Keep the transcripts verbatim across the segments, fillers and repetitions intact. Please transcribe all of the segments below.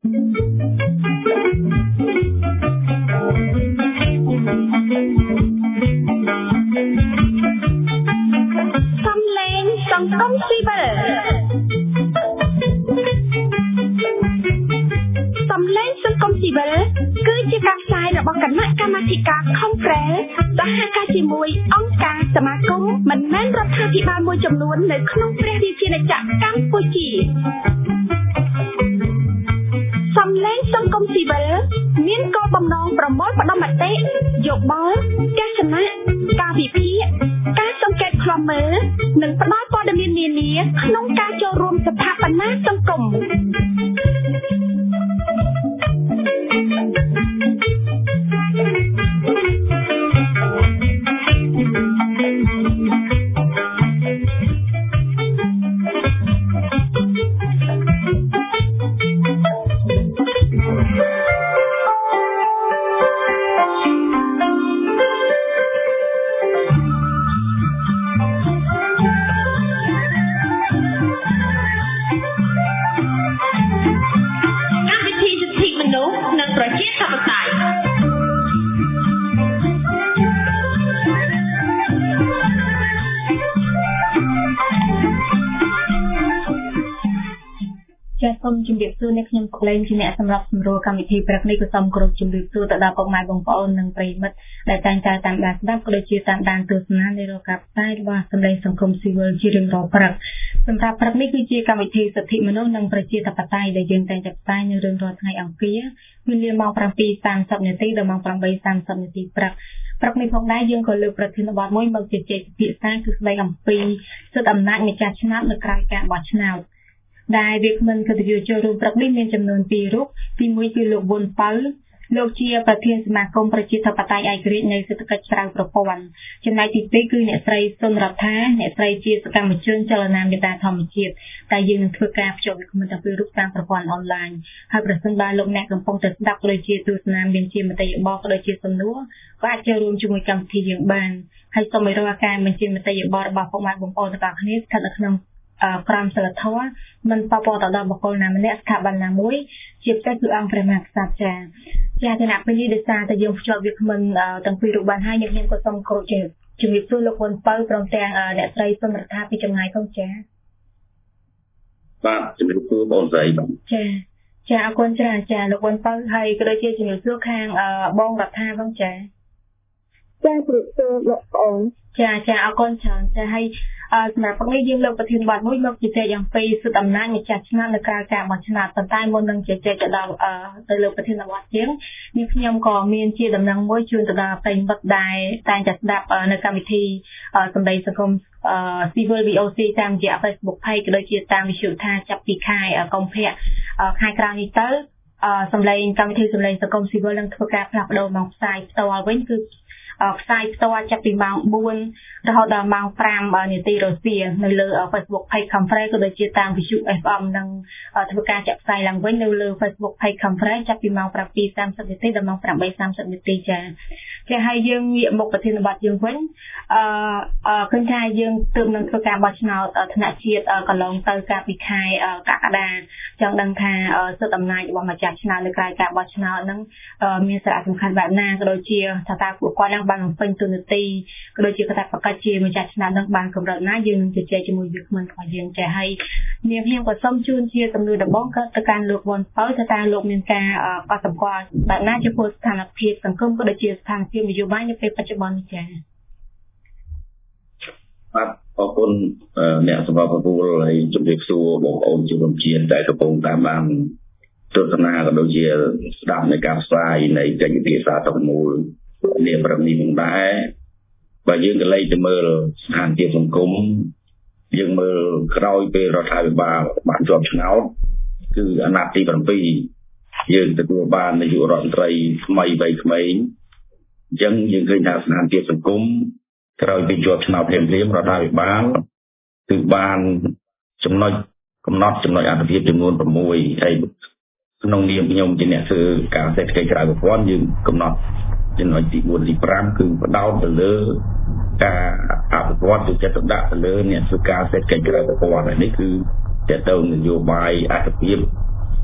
សំឡេងសង្គមស៊ីវិលសំឡេងសង្គមស៊ីវិលគឺជាការផ្សាយរបស់គណៈកម្មាធិការ Congress សហការជាមួយអង្គការសមាគមមិនមែនរដ្ឋាភិបាលមួយចំនួននៅក្នុងព្រះរាជាណាចក្រកម្ពុជាសំឡេងសង្គមស៊ីវិលមានគោលបំណងប្រមូលផ្ដុំមតិយោបល់ទស្សនៈការវិភាគការសង្កេតឃ្លាំមើលនិងផ្ដល់ព័ត៌មាននានាក្នុងការចូលរួមស្ថាបនាសង្គមសូមជម្រាបសួរអ្នកខ្ញុំកលែងជាអ្នកសម្រាប់សម្រួលកម្មវិធីព្រឹកនេះក៏សូមគោរពជម្រាបសួរទៅដល់ពុកម៉ែបងប្អូននិងប្រិយមិត្តដែលតែងតែតាមដានស្ដាប់ក៏ដូចជាតាមដានទស្សនានៃរកាផ្សាយរបស់សម្លេងសង្គមស៊ីវិលជារៀងរាល់ព្រឹកសម្រាប់ព្រឹកនេះគឺជាកម្មវិធីសិទ្ធិមនុស្សនិងប្រជាធិបតេយ្យដែលយើងតែងតែផ្សាយនៅរៀងរាល់ថ្ងៃអង្គារវេលាម៉ោង ប្រាំពីរសាមសិប នាទីដល់ម៉ោង ប្រាំបីសាមសិប នាទីព្រឹកព្រឹកនេះផងដែរយើងក៏លើកប្រធានបទមួយមកជជែកពិភាក្សាគឺស្ដីអំពីសិទ្ធិអំណាចម្ចាស់ឆ្នោតនៅក្រៅការបោះឆ្នោតដែលវាគ្មិនកិត្តិយសចូលរួមព្រឹកនេះមានចំនួនពីររូបទីមួយគឺលោកវុនប៉ៅលោកជាប្រធានសមាគមប្រជាធិបតេយ្យឯករាជ្យនៃសេដ្ឋកិច្ចក្រៅប្រព័ន្ធចំណែកទីពីរគឺអ្នកស្រីសុនរដ្ឋាអ្នកស្រីជាសកម្មជនចលនាមេត្តាធម្មជាតិតែយើងនឹងធ្វើការភ្ជាប់វាគ្មិនទៅពីរូបតាមប្រព័ន្ធអនឡាញហើយប្រសិនបើលោកអ្នកកំពុងតែស្ដាប់ដូចជាទស្សនាមានជាមតិយោបល់ក៏ដូចជាសំណួរក៏អាចចូលរួមជាមួយកម្មវិធីយើងបានហើយសូមឲ្យរាល់ការបញ្ចេញមតិយោបល់របស់ពុកម៉ែបងប្អូនទាំងអស់គ្នាស្ថិតនៅក្នុងក្រមសីលធម៌មិនប៉ះពាល់ទៅដល់បុគ្គលណាម្នាក់ស្ថាប័នណាមួយជាពិសេសគឺអង្គព្រះមហាក្សត្រចា៎ចាគណៈពេលនេះដោយសារតែយើងភ្ជាប់វាគ្មិនទាំងពីររូបបានហើយខ្ញុំក៏សូមគោរពជំរាបសួរលោកវុនប៉ៅព្រមទាំងអ្នកស្រីសុនរដ្ឋាពីចម្ងាយផងចា៎បាទជំរាបសួរបងស្រីបាទចា៎ចា៎អរគុណច្រើនចា៎លោកវុនប៉ៅហើយក៏ដូចជាជំរាបសួរខាងបងរដ្ឋាផងចា៎ចា៎ជំរាបសួរលោកអូនចាចាអរគុណច្រើនចាហើយសម្រាប់ពេលនេះយើងលើកប្រធានបទមួយមកជជែកអំពីសិទ្ធិអំណាចម្ចាស់ឆ្នោតនៅក្រៅការបោះឆ្នោតប៉ុន្តែមុននឹងជជែកទៅដល់ទៅលើប្រធានបទជាងនេះខ្ញុំក៏មានជាដំណឹងមួយជូនទៅដល់ប្រិយមិត្តដែរតែងតែស្ដាប់នៅកម្មវិធីសម្ដីសង្គមCivil វី អូ ซี តាមរយៈ Facebook Page ក៏ដូចជាតាមវិទ្យុថាចាប់ពីខែកុម្ភៈខែក្រោយនេះទៅសម្លេងកម្មវិធីសម្លេងសង្គម Civil នឹងធ្វើការផ្លាស់ប្ដូរមកផ្សាយផ្ទាល់វិញគឺផ្សាយផ្ទាល់ចាប់ពីម៉ោងបួនរហូតដល់ម៉ោងប្រាំនាទីរសៀលនៅលើ Facebook Page Conference ក៏ដូចជាតាមវិទ្យុ เอฟ เอ็ม និងធ្វើការចាក់ផ្សាយឡើងវិញនៅលើ Facebook Page Conference ចាប់ពីម៉ោងប្រាំពីរសាមសិប នាទីដល់ម៉ោងប្រាំបីសាមសិប នាទីចា៎ចា៎ហើយយើងងាកមកប្រធានបទយើងវិញអឺឃើញថាយើងទើបនឹងធ្វើការបោះឆ្នោតថ្នាក់ជាតិកន្លងទៅកាលពីខែកក្កដាចង់ដឹងថាសិទ្ធិអំណាចរបស់ម្ចាស់ឆ្នោតនៅក្រៅការបោះឆ្នោតហ្នឹងមានសារៈសំខាន់បែបណាក៏ដូចជាថាតើពួកគាត់នឹងបានបំពេញតួនាទីក៏ដូចជាកាតព្វកិច្ចជាម្ចាស់ឆ្នោតនឹងបានកម្រិតណាយើងនឹងជជែកជាមួយវាគ្មិនរបស់យើងចា៎ហើយនាងខ្ញុំក៏សូមជូនជាសំណួរដំបូងក៏ទៅកាន់លោកវុនប៉ៅថាតើលោកមានការកត់សម្គាល់បែបណាចំពោះស្ថានភាពសង្គមក៏ដូចជាស្ថានភាពនយោបាយនៅពេលបច្ចុប្បន្ននេះចា៎បាទអរគុណអ្នកសម្រាប់ទទួលហើយជំរាបសួរបងប្អូនជនជាតិដែលកំពុងតាមដានទស្សនាក៏ដូចជាស្ដាប់នៃការផ្សាយនៃកិច្ចពិភាក្សាទាំងមូលនាព្រឹកនេះផងដែរបើយើងក៏លេចទៅមើលស្ថានភាពសង្គមយើងមើលក្រោយពេលរដ្ឋាភិបាលបានជាប់ឆ្នោតគឺអាណត្តិទីbảyយើងទទួលបាននាយករដ្ឋមន្ត្រីថ្មីវ័យក្មេងអញ្ចឹងយើងឃើញថាស្ថានភាពសង្គមក្រោយពីជាប់ឆ្នោតភ្លាមៗរដ្ឋាភិបាលគឺបានចំណុចកំណត់ចំណុចអត្ថប្រយោជន៍ចំនួន៦ហើយក្នុងនាមខ្ញុំជាអ្នកធ្វើការសេដ្ឋកិច្ចក្រៅប្រព័ន្ធយើងកំណត់ចំណុចទីbốnទី5គឺបដោតទៅលើការអភិវឌ្ឍទៅចិត្តដាក់ទៅលើអ្នកធ្វើការសេដ្ឋកិច្ចក្រៅប្រព័ន្ធនេះគឺតើទៅនយោបាយអត្ថប្រយោជន៍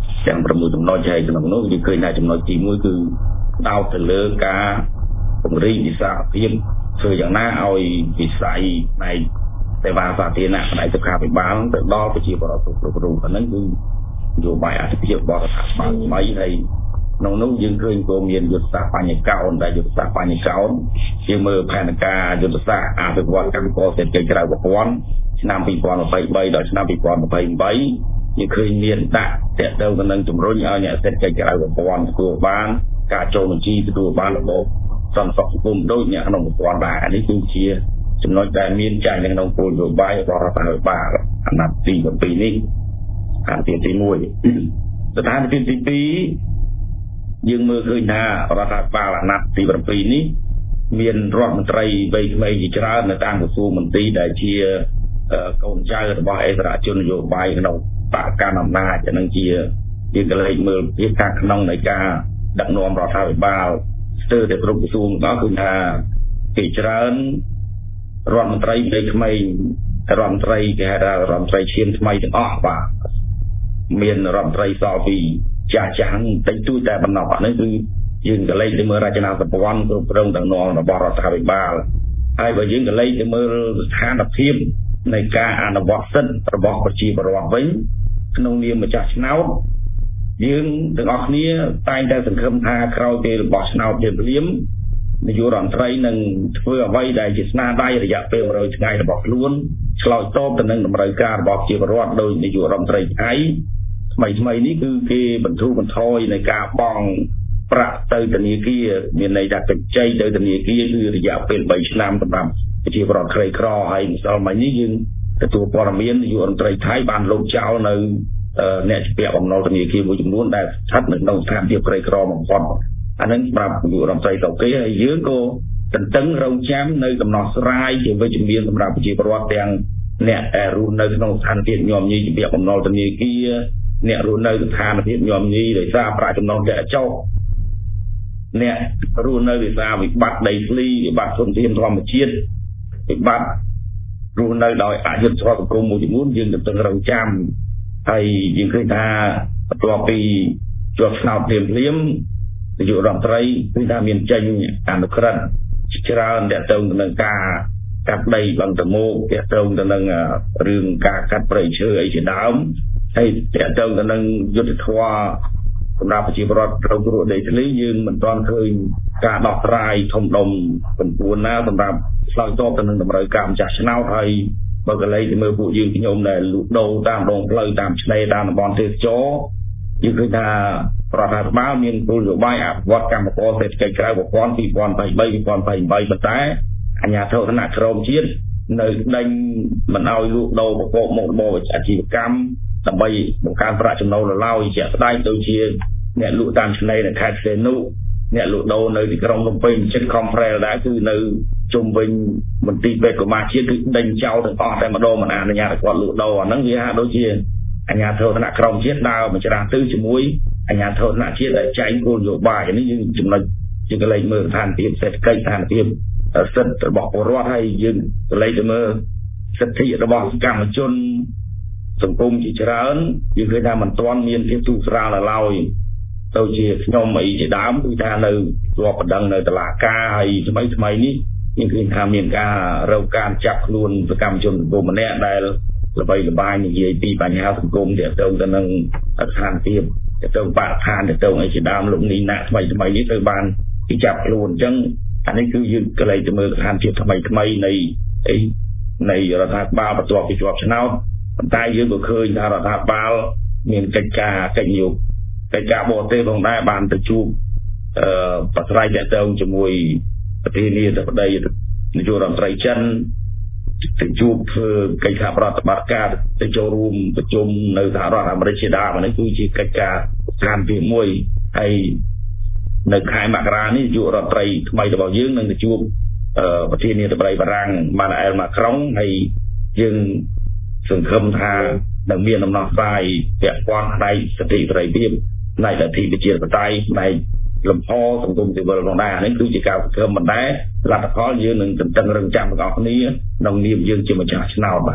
ទាំងប្រាំមួយចំណុចហើយក្នុងនោះយើងឃើញថាចំណុចទីមួយគឺផ្ដោតទៅលើការពង្រីកវិសាលភាពធ្វើយ៉ាងណាឲ្យវិស័យផ្នែកសេវាសាធារណៈផ្នែកសុខាភិបាលទៅដល់ប្រជាពលរដ្ឋគ្រប់រូបហ្នឹងគឺនយោបាយអភិបាលរបស់រដ្ឋាភិបាលថ្មីហើយក្នុងនោះយើងឃើញក៏មានយុទ្ធសាស្ត្របញ្ញកោណដែលយុទ្ធសាស្ត្របញ្ញកោណជាមើលផែនការយុទ្ធសាស្ត្រអភិវឌ្ឍកម្មករសេដ្ឋកិច្ចក្រៅប្រព័ន្ធឆ្នាំពីរពាន់ម្ភៃបីដល់ឆ្នាំពីរពាន់ម្ភៃប្រាំយើងឃើញមានដាក់តេតទៅនឹងជំរុញឲ្យអ្នកសេដ្ឋកិច្ចក្រៅប្រព័ន្ធទទួលបានការចូលបញ្ជីទទួលបានរបបសន្តិសុខសង្គមដូចអ្នកក្នុងប្រព័ន្ធដែរនេះគឺជាចំណុចដែលមានចែងនៅក្នុងគោលនយោបាយរបស់រដ្ឋាភិបាលអាណត្តិទីbảyនេះអាណត្តិទីមួយស្ថានភាពទីពីរយើងមើលឃើញថារដ្ឋាភិបាលអាណត្តិទីbảyនេះមានរដ្ឋមន្ត្រីវ័យក្មេងជាច្រើននៅតាមក្រសួងមន្ត្រីដែលជាកូនចៅរបស់អិសរាជជននយោបាយក្នុងបកកណ្ដាលអំណាចអានឹងជាយើងក៏លេចមើលពីការក្នុងនៃការដឹកនាំរដ្ឋាភិបាលស្ទើរតែគ្រប់ក្រសួងដល់គឺថាគេច្រើនរដ្ឋមន្ត្រីវ័យក្មេងរដ្ឋមន្ត្រីគេហៅថារដ្ឋមន្ត្រីឈាមថ្មីទាំងអស់បាទមានរដ្ឋមន្ត្រីសល់ពីចាស់ចាស់តិចតួចតែប៉ុណ្ណោះនេះគឺយើងក៏លេចទៅមើលរចនាសម្ព័ន្ធគ្រប់គ្រងដឹកនាំរបស់រដ្ឋាភិបាលហើយបើយើងក៏លេចទៅមើលស្ថានភាពនៃការអនុវត្តសិទ្ធិរបស់ប្រជាពលរដ្ឋវិញក្នុងនាមម្ចាស់ឆ្នោតយើងទាំងអស់គ្នាតែងតែសង្ឃឹមថាក្រោយពេលរបស់ឆ្នោតជាភ្លាមនាយករដ្ឋមន្ត្រីនឹងធ្វើអ្វីដែលជាស្នាដៃរយៈពេលmột trămថ្ងៃរបស់ខ្លួនឆ្លើយតបទៅនឹងតម្រូវការរបស់ប្រជាពលរដ្ឋដោយនាយករដ្ឋមន្ត្រីឯថ្មីថ្មីនេះគឺគេបន្ធូរបន្ថយនៃការបង់ប្រាក់ទៅធនាគារមានន័យថាកិច្ចចៃទៅធនាគារគឺរយៈពេលបីឆ្នាំសម្រាប់ប្រជាពលរដ្ឋក្រីក្រហើយម្សិលមិញនេះយើងទទួលព័ត៌មាននាយករដ្ឋមន្ត្រីថៃបានលុបចោលនៅអ្នកជាពាក់បំណុលធនាគារមួយចំនួនដែលស្ថិតនៅក្នុងស្ថានភាពក្រីក្របំផុតអានឹងប្រាប់នាយករដ្ឋមន្ត្រីទៅគេហើយយើងក៏តន្ទឹងរង់ចាំនៅដំណោះស្រាយជាវិជ្ជមានសម្រាប់ប្រជាពលរដ្ឋទាំងអ្នករស់នៅក្នុងស្ថានភាពញោមញីជាពាក់បំណុលធនាគារអ្នករស់នៅស្ថានភាពញោមញីដោយសារប្រាក់ចំណូលធ្លាក់ចុះអ្នករស់នៅដោយសារវិបត្តិដីធ្លីវិបត្តិធនធានធម្មជាតិវិបត្តិរស់នៅដោយអយុត្តិធម៌សង្គមមួយចំនួនយើងទន្ទឹងរង់ចាំហើយយើងឃើញថាបន្ទាប់ពីជាប់ឆ្នោតភ្លាមភ្លាមនាយករដ្ឋមន្ត្រីគឺថាមានចេញអនុក្រឹត្យច្រើនទាក់ទងទៅនឹងការកាត់ដីបឹងតមោកទាក់ទងទៅនឹងរឿងការកាត់ព្រៃឈើអីជាដើមហើយទាក់ទងទៅនឹងយុទ្ធធម៌សម្រាប់ប្រជាពលរដ្ឋរងគ្រោះដីធ្លីយើងមិនទាន់ឃើញការដោះស្រាយធំដុំចំនួនណាសម្រាប់ឆ្លើយតបទៅនឹងតម្រូវការម្ចាស់ឆ្នោតហើយបើកលេចទៅមើលពួកយើងខ្ញុំដែលលក់ដូរតាមដងផ្លូវតាមឆ្នេរតាមតំបន់ទេសចរយើងឃើញថារដ្ឋាភិបាលមានគោលនយោបាយអភិវឌ្ឍកម្មករសេដ្ឋកិច្ចក្រៅប្រព័ន្ធពីរពាន់ប្រាំបី ពីរពាន់ប្រាំបីប៉ុន្តែអាជ្ញាធរថ្នាក់ក្រោមជាតិនៅដេញមិនឲ្យលក់ដូរប្រកបមុខរបរអាជីវកម្មដើម្បីបង្កើនប្រាក់ចំណូលឡើយជាក់ស្ដែងដូចជាអ្នកលក់តាមឆ្នេរនៅខេត្តសីហនុអ្នកលក់ដូរនៅទីក្រុងភ្នំពេញចិត្តខំប្រែលដែរគឺនៅជុំវិញមន្ទីរពេទ្យកុមារជាតិគឺដេញចោលទាំងអស់តែម្ដងមិនអនុញ្ញាតឲ្យគាត់លក់ដូរអាហ្នឹងវាហាក់ដូចជាអាជ្ញាធរថ្នាក់ក្រោមជាតិដើរមកច្រាស់ទៅជាមួយអាជ្ញាធរថ្នាក់ជាតិដែលចែងគោលនយោបាយនេះយើងចំណុចជាកលែងមើលស្ថានភាពសេដ្ឋកិច្ចស្ថានភាពសិទ្ធិរបស់ពលរដ្ឋហើយយើងកលែងទៅមើលសិទ្ធិរបស់សកម្មជនសង្គមជាច្រើនយើងឃើញថាមិនទាន់មានភាពទូស្រាលឡើយទៅជាខ្ញុំអីជាដើមគឺថានៅជាប់បណ្ដឹងនៅតុលាការហើយថ្មីថ្មីនេះយើងឃើញថាមានការរកការចាប់ខ្លួនសកម្មជនសង្គមម្នាក់ដែលល្បីល្បាញនិយាយពីបញ្ហាសង្គមទាក់ទងទៅនឹងស្ថានភាពទាក់ទងបរិស្ថានទាក់ទងអីជាដើមលោកនីណាថ្មីថ្មីនេះទៅបានគេចាប់ខ្លួនអញ្ចឹងអានេះគឺយើងកលែងទៅមើលស្ថានភាពថ្មីថ្មីនៃអីនៃរដ្ឋាភិបាលបន្ទាប់ពីជាប់ឆ្នោតប៉ុន្តែយើងក៏ឃើញថារដ្ឋាភិបាលមានកិច្ចការកិច្ចនិយោគកិច្ចការបរទេសផងដែរបានទៅជួបអឺប្រស្រ័យទាក់ទងជាមួយប្រធានាធិបតីនាយករដ្ឋមន្ត្រីចិនទៅជួបធ្វើកិច្ចការប្រតិបត្តិការទៅចូលរួមប្រជុំនៅសហរដ្ឋអាមេរិកជាដើមនេះគឺជាកិច្ចការស្ថានភាពមួយហើយនៅខែមករានេះនាយករដ្ឋមន្ត្រីថ្មីរបស់យើងនឹងទៅជួបប្រធានាធិបតីបារាំងម៉ានូអែលម៉ាក្រុងហើយយើងសង្ឃឹមថានឹងមានដំណោះស្រាយពាក់ព័ន្ធផ្នែកសិទ្ធិសេរីភាពផ្នែកអធិបតេយ្យផ្នែកលំហសង្គមស៊ីវិលផងដែរនេះគឺជាការសង្ឃឹមមិនដែរលទ្ធផលយើងនឹងទន្ទឹងរង់ចាំទាំងអស់គ្នាក្នុងនាមយើងជាម្ចាស់ឆ្នោតបាទ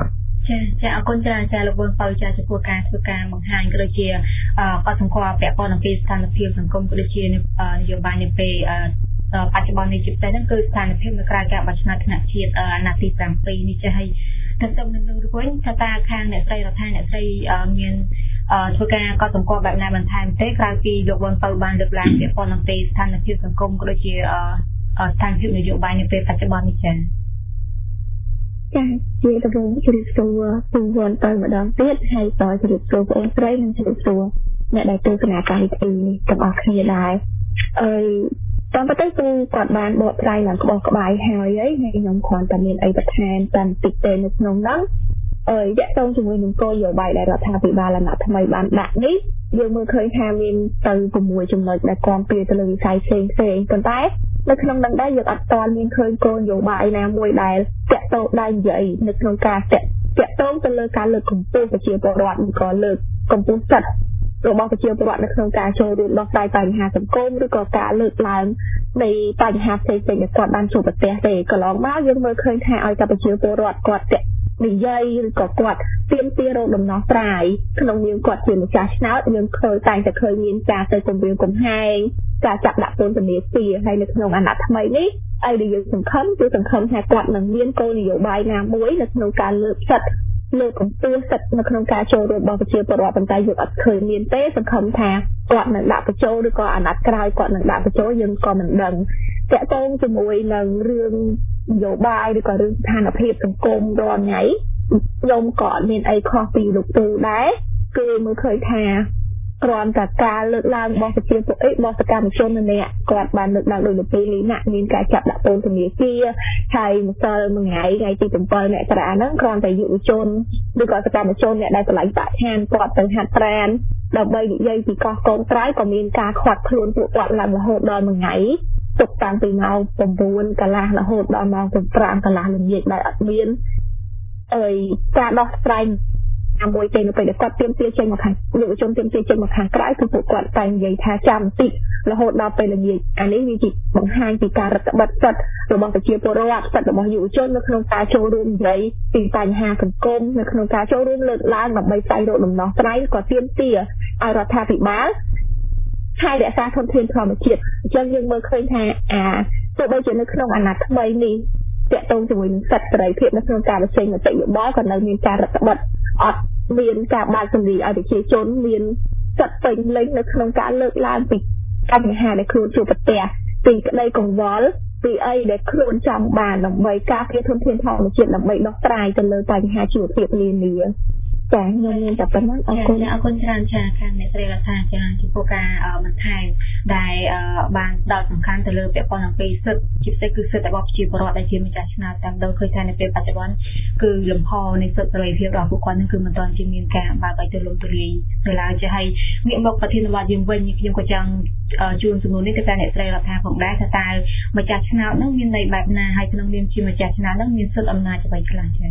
ចាចាអរគុណច្រើនចាលោកវងបើចាចំពោះការធ្វើការបង្ហាញក៏ដូចជាកត់សម្គាល់ពាក់ព័ន្ធនឹងពីស្ថានភាពសង្គមក៏ដូចជានយោបាយនៅពេលបច្ចុប្បន្ននេះជាពិសេសហ្នឹងគឺស្ថានភាពនៅក្រៅការបោះឆ្នោតថ្នាក់ជាតិអាណត្តិទី7នេះចាហើយទៅទៅនឹងនឹងវិញថាតើខាងអ្នកស្រីរដ្ឋាអ្នកស្រីមានធ្វើការកត់សម្គាល់បែបណាបន្ថែមទេក្រៅពីលោកវងបើបានលើកឡើងពាក់ព័ន្ធនឹងពីស្ថានភាពសង្គមក៏ដូចជាស្ថានភាពនយោបាយនៅពេលបច្ចុប្បន្ននេះចាចាជាដំណើរជ្រាបសួរពីវនទៅម្ដងទៀតហើយតជ្រាបសួរបងប្អូនស្រីនិងជ្រាបសួរអ្នកដែលទស្សនាការវិធីនេះទាំងអស់គ្នាដែរអើយតាមពិតទៅគឺគាត់បានបកស្រាយឡើងក្បោះក្បាយហើយហើយខ្ញុំគ្រាន់តែមានអីបន្ថែមតាមតិចទេនៅក្នុងហ្នឹងអើយតាក់ទងជាមួយនឹងគោលនយោបាយដែលរដ្ឋាភិបាលអាណត្តិថ្មីបានដាក់នេះយើងមើលឃើញថាមានទៅ6ចំណុចដែលគាំទ្រទៅលើវិស័យផ្សេងផ្សេងប៉ុន្តែនៅក្នុងនឹងដែរយើងអត់ទាន់មានឃើញគោលនយោបាយណាមួយដែលតាក់ទងដែរនិយាយនៅក្នុងការតាក់តាក់ទងទៅលើការលើកកម្ពស់ប្រជាពលរដ្ឋឬក៏លើកកម្ពស់សិទ្ធិរបស់ប្រជាពលរដ្ឋនៅក្នុងការចូលរួមដោះស្រាយបញ្ហាសង្គមឬក៏ការលើកឡើងនៃបញ្ហាផ្សេងៗដែលគាត់បានជួបប្រទះទេកន្លងមកយើងមើលឃើញថាឲ្យតែប្រជាពលរដ្ឋគាត់និយាយឬក៏គាត់ទាមទាររកដំណោះស្រាយក្នុងនាមគាត់ជាម្ចាស់ឆ្នោតយើងឃើញតែតែឃើញមានការទៅគំរាមកំហែងការចាប់ដាក់ពន្ធនាគារហើយនៅក្នុងអាណត្តិថ្មីនេះអីដែលយើងសង្ឃឹមគឺសង្ឃឹមថាគាត់នឹងមានគោលនយោបាយណាមួយនៅក្នុងការលើកសិទ្ធិលើកកម្ពស់សិទ្ធិនៅក្នុងការចូលរួមរបស់ប្រជាពលរដ្ឋប៉ុន្តែយើងអត់ឃើញមានទេសង្ឃឹមថាគាត់នឹងដាក់បញ្ចូលឬក៏អាណត្តិក្រោយគាត់នឹងដាក់បញ្ចូលយើងក៏មិនដឹងតាក់ទងជាមួយនឹងរឿងនយោបាយឬក៏រឿងស្ថានភាពសង្គមរាល់ថ្ងៃខ្ញុំក៏អត់មានអីខុសពីលោកទូដែរគឺមើលឃើញថាគ្រាន់តែការលើកឡើងរបស់ប្រជាពលរដ្ឋរបស់សកម្មជនម្នាក់គាត់បានលើកឡើងដោយលោកពេលនេះណាមានការចាប់ដាក់ពន្ធនាគារហើយម្សិលមួយថ្ងៃថ្ងៃទី7មករាហ្នឹងគ្រាន់តែយុវជនឬក៏សកម្មជនអ្នកដែលឆ្លៃបរិស្ថានគាត់ទៅហាត់ប្រាណដើម្បីនិយាយពីកោះកូនក្រៅក៏មានការខាត់ខ្លួនពួកគាត់ឡើងរហូតដល់មួយថ្ងៃទុកតាំងពីម៉ោង9កន្លះរហូតដល់ម៉ោង5កន្លះល្ងាចដែលអត់មានអីការដោះស្រាយអាមួយទេនៅពេលដែលគាត់ទាមទារចេញមកខាងយុវជនទាមទារចេញមកខាងក្រៅគឺពួកគាត់តែនិយាយថាចាំបន្តិចរហូតដល់ពេលល្ងាចអានេះវាជាបង្ហាញពីការរដ្ឋបတ်សិទ្ធិរបស់ប្រជាពលរដ្ឋសិទ្ធិរបស់យុវជននៅក្នុងការចូលរួមនិយាយពីបញ្ហាសង្គមនៅក្នុងការចូលរួមលើកឡើងដើម្បីស្វែងរកដំណោះស្រាយក៏ទាមទារឲ្យរដ្ឋាភិបាលហើយរក្សាធនធានធម្មជាតិអញ្ចឹងយើងមើលឃើញថាអាទោះបីជានៅក្នុងអាណត្តិថ្មីនេះតាក់ទងជាមួយនឹងសិទ្ធិសេរីភាពនៅក្នុងការបញ្ចេញមតិយោបល់ក៏នៅមានការរដ្ឋបတ်អត់មានការបើកសម្លេងឲ្យប្រជាជនមានសិទ្ធិពេញលេញនៅក្នុងការលើកឡើងពីបញ្ហាដែលខ្លួនជួបប្រទះពីក្តីកង្វល់ពីអីដែលខ្លួនចង់បានដើម្បីការពារធនធានធម្មជាតិដើម្បីដោះស្រាយទៅលើបញ្ហាជីវភាពនានាចាខ្ញុំមានតែប៉ុណ្ណឹងអរគុណអរគុណច្រើនចាខាងអ្នកស្រីរដ្ឋាចាចំពោះការបន្ថែមដែលបានដល់សំខាន់ទៅលើពាក់ព័ន្ធនឹងពីសិទ្ធិជាពិសេសគឺសិទ្ធិរបស់ប្រជាពលរដ្ឋដែលជាម្ចាស់ឆ្នោតតាមដូចឃើញថានៅពេលបច្ចុប្បន្នគឺលំហនៃសិទ្ធិសេរីភាពរបស់ពួកគាត់នឹងគឺមិនទាន់ជាមានការបើកឲ្យទូលំទូលាយទៅឡើយចាហើយងាកមកប្រធានបទយើងវិញខ្ញុំក៏ចង់ជូនសំណួរនេះទៅកាន់អ្នកស្រីរដ្ឋាផងដែរថាតើម្ចាស់ឆ្នោតនឹងមានន័យបែបណាហើយក្នុងនាមជាម្ចាស់ឆ្នោតនឹងមានសិទ្ធិអំណាចអ្វីខ្លះចា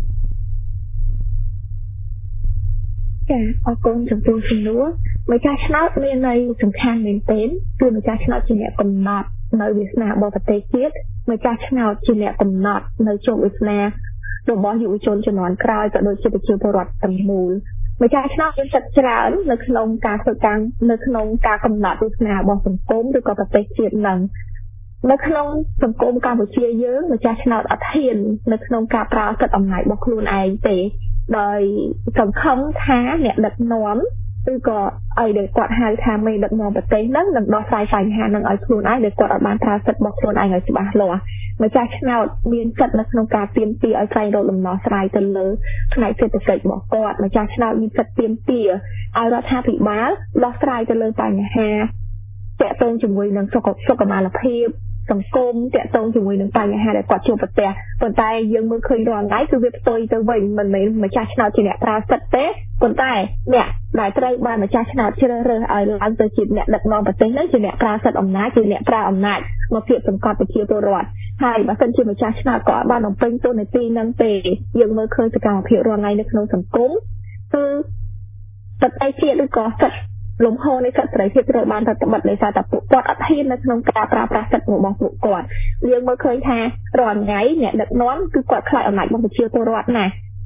ចាអរគុណចំពោះសំណួរម្ចាស់ឆ្នោតមានន័យសំខាន់មែនទែនគឺម្ចាស់ឆ្នោតជាអ្នកកំណត់នៅវាសនារបស់ប្រទេសជាតិម្ចាស់ឆ្នោតជាអ្នកកំណត់នៅជោគវាសនារបស់យុវជនជំនាន់ក្រោយក៏ដូចជាប្រជាពលរដ្ឋទាំងមូលម្ចាស់ឆ្នោតមានសិទ្ធិច្រើននៅក្នុងការធ្វើការនៅក្នុងការកំណត់វាសនារបស់សង្គមឬក៏ប្រទេសជាតិនឹងនៅក្នុងសង្គមកម្ពុជាយើងម្ចាស់ឆ្នោតអត់ហ៊ាននៅក្នុងការប្រើសិទ្ធិអំណាចរបស់ខ្លួនឯងទេដោយសង្ឃឹមថាអ្នកដឹកនាំឬក៏ឲ្យដែលគាត់ហៅថាមេដឹកនាំប្រទេសហ្នឹងនឹងដោះស្រាយបញ្ហាហ្នឹងឲ្យខ្លួនឯងដែលគាត់អត់បានប្រើសិទ្ធិរបស់ខ្លួនឯងឲ្យច្បាស់លាស់ម្ចាស់ឆ្នោតមានសិទ្ធិនៅក្នុងការទាមទារឲ្យស្វែងរកដំណោះស្រាយទៅលើផ្នែកសេដ្ឋកិច្ចរបស់គាត់ម្ចាស់ឆ្នោតមានសិទ្ធិទាមទារឲ្យរដ្ឋាភិបាលដោះស្រាយទៅលើបញ្ហាទាក់ទងជាមួយនឹងសុខសុខុមាលភាពសង្គមតាក់ទងជាមួយនឹងបញ្ហាដែលគាត់ជួបប្រទះប៉ុន្តែយើងមើលឃើញរាល់ថ្ងៃគឺវាផ្ទុយទៅវិញមិនមែនម្ចាស់ឆ្នោតជាអ្នកប្រើសិទ្ធិទេប៉ុន្តែអ្នកដែលត្រូវបានម្ចាស់ឆ្នោតជ្រើសរើសឲ្យឡើងទៅជាអ្នកដឹកនាំប្រទេសនោះជាអ្នកប្រើសិទ្ធិអំណាចជាអ្នកប្រើអំណាចមកភាពសង្កត់ប្រជាពលរដ្ឋហើយបើសិនជាម្ចាស់ឆ្នោតក៏បានបំពេញតួនាទីនឹងទេយើងមើលឃើញសកម្មភាពរាល់ថ្ងៃនៅក្នុងសង្គមគឺប្រទេសជាតិឬក៏សិទ្ធិលំហនៃសិទ្ធិសេរីភាពត្រូវបានរដ្ឋបတ်ដោយសារតែពួកគាត់អត់ហ៊ាននៅក្នុងការប្រើប្រាស់សិទ្ធិរបស់ពួកគាត់យើងមើលឃើញថារាល់ថ្ងៃអ្នកដឹកនាំគឺគាត់ខ្លាចអំណាចរបស់ប្រជាពលរដ្ឋណាស់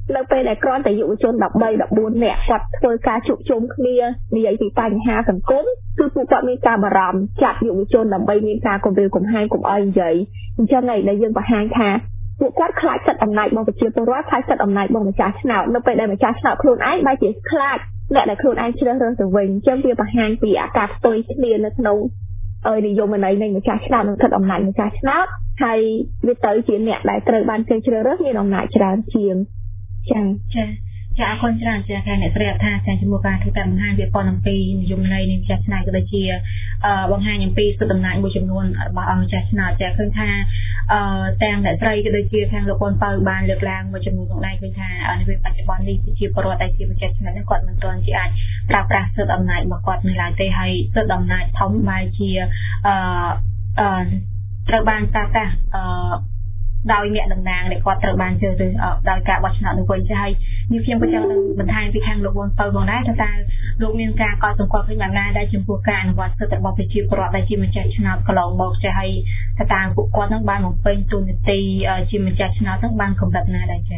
នៅពេលដែលគ្រាន់តែយុវជន13 14នាក់គាត់ធ្វើការជួបជុំគ្នានិយាយពីបញ្ហាសង្គមគឺពួកគាត់មានការបារម្ភចាត់យុវជនដើម្បីមានការគំរាមកំហែងកុំឲ្យនិយាយអញ្ចឹងឯងដែលយើងបង្ហាញថាពួកគាត់ខ្លាចសិទ្ធិអំណាចរបស់ប្រជាពលរដ្ឋខ្លាចសិទ្ធិអំណាចរបស់ម្ចាស់ឆ្នោតនៅពេលដែលម្ចាស់ឆ្នោតខ្លួនឯងបែរជាខ្លាចអ្នកដែលខ្លួនឯងជ្រើសរើសទៅវិញអញ្ចឹងវាបង្ហាញពីអាការផ្ទុយគ្នានៅក្នុងអើនិយមន័យនៃម្ចាស់ឆ្នោតនិងសិទ្ធិអំណាចម្ចាស់ឆ្នោតហើយវាទៅជាអ្នកដែលត្រូវបានគេជ្រើសរើសមានអំណាចច្រើនជាងចា៎ចា៎ចាអរគុណច្រើនចាខាងអ្នកស្រីអថាចាចំពោះការធ្វើការបង្ហាញវាប៉ុនអំពីនិយមន័យនៃម្ចាស់ឆ្នោតក៏ដូចជាអឺបង្ហាញអំពីសិទ្ធិអំណាចមួយចំនួនរបស់អង្គម្ចាស់ឆ្នោតចាឃើញថាអឺទាំងអ្នកស្រីក៏ដូចជាខាងលោកប៉ុនបើបានលើកឡើងមួយចំនួនផងដែរឃើញថានៅពេលបច្ចុប្បន្ននេះប្រជាពលរដ្ឋដែលជាម្ចាស់ឆ្នោតគាត់មិនទាន់ជាអាចប្រើប្រាស់សិទ្ធិអំណាចរបស់គាត់នៅឡើយទេហើយសិទ្ធិអំណាចធំបែរជាអឺអឺត្រូវបានប្រើប្រាស់អឺដោយអ្នកតំណាងដែលគាត់ត្រូវបានជ្រើសរើសដោយការបោះឆ្នោតនោះវិញចាហើយនេះខ្ញុំក៏ចង់បន្ថែមពីខាងលោកវ៉ុនទៅផងដែរថាតើលោកមានការកត់សម្គាល់ឃើញយ៉ាងណាដែរចំពោះការអនុវត្តសិទ្ធិរបស់ប្រជាពលរដ្ឋដែលជាម្ចាស់ឆ្នោតកន្លងមកចាហើយថាតើពួកគាត់នឹងបានបំពេញតួនាទីជាម្ចាស់ឆ្នោតនឹងបានកម្រិតណាដែរចា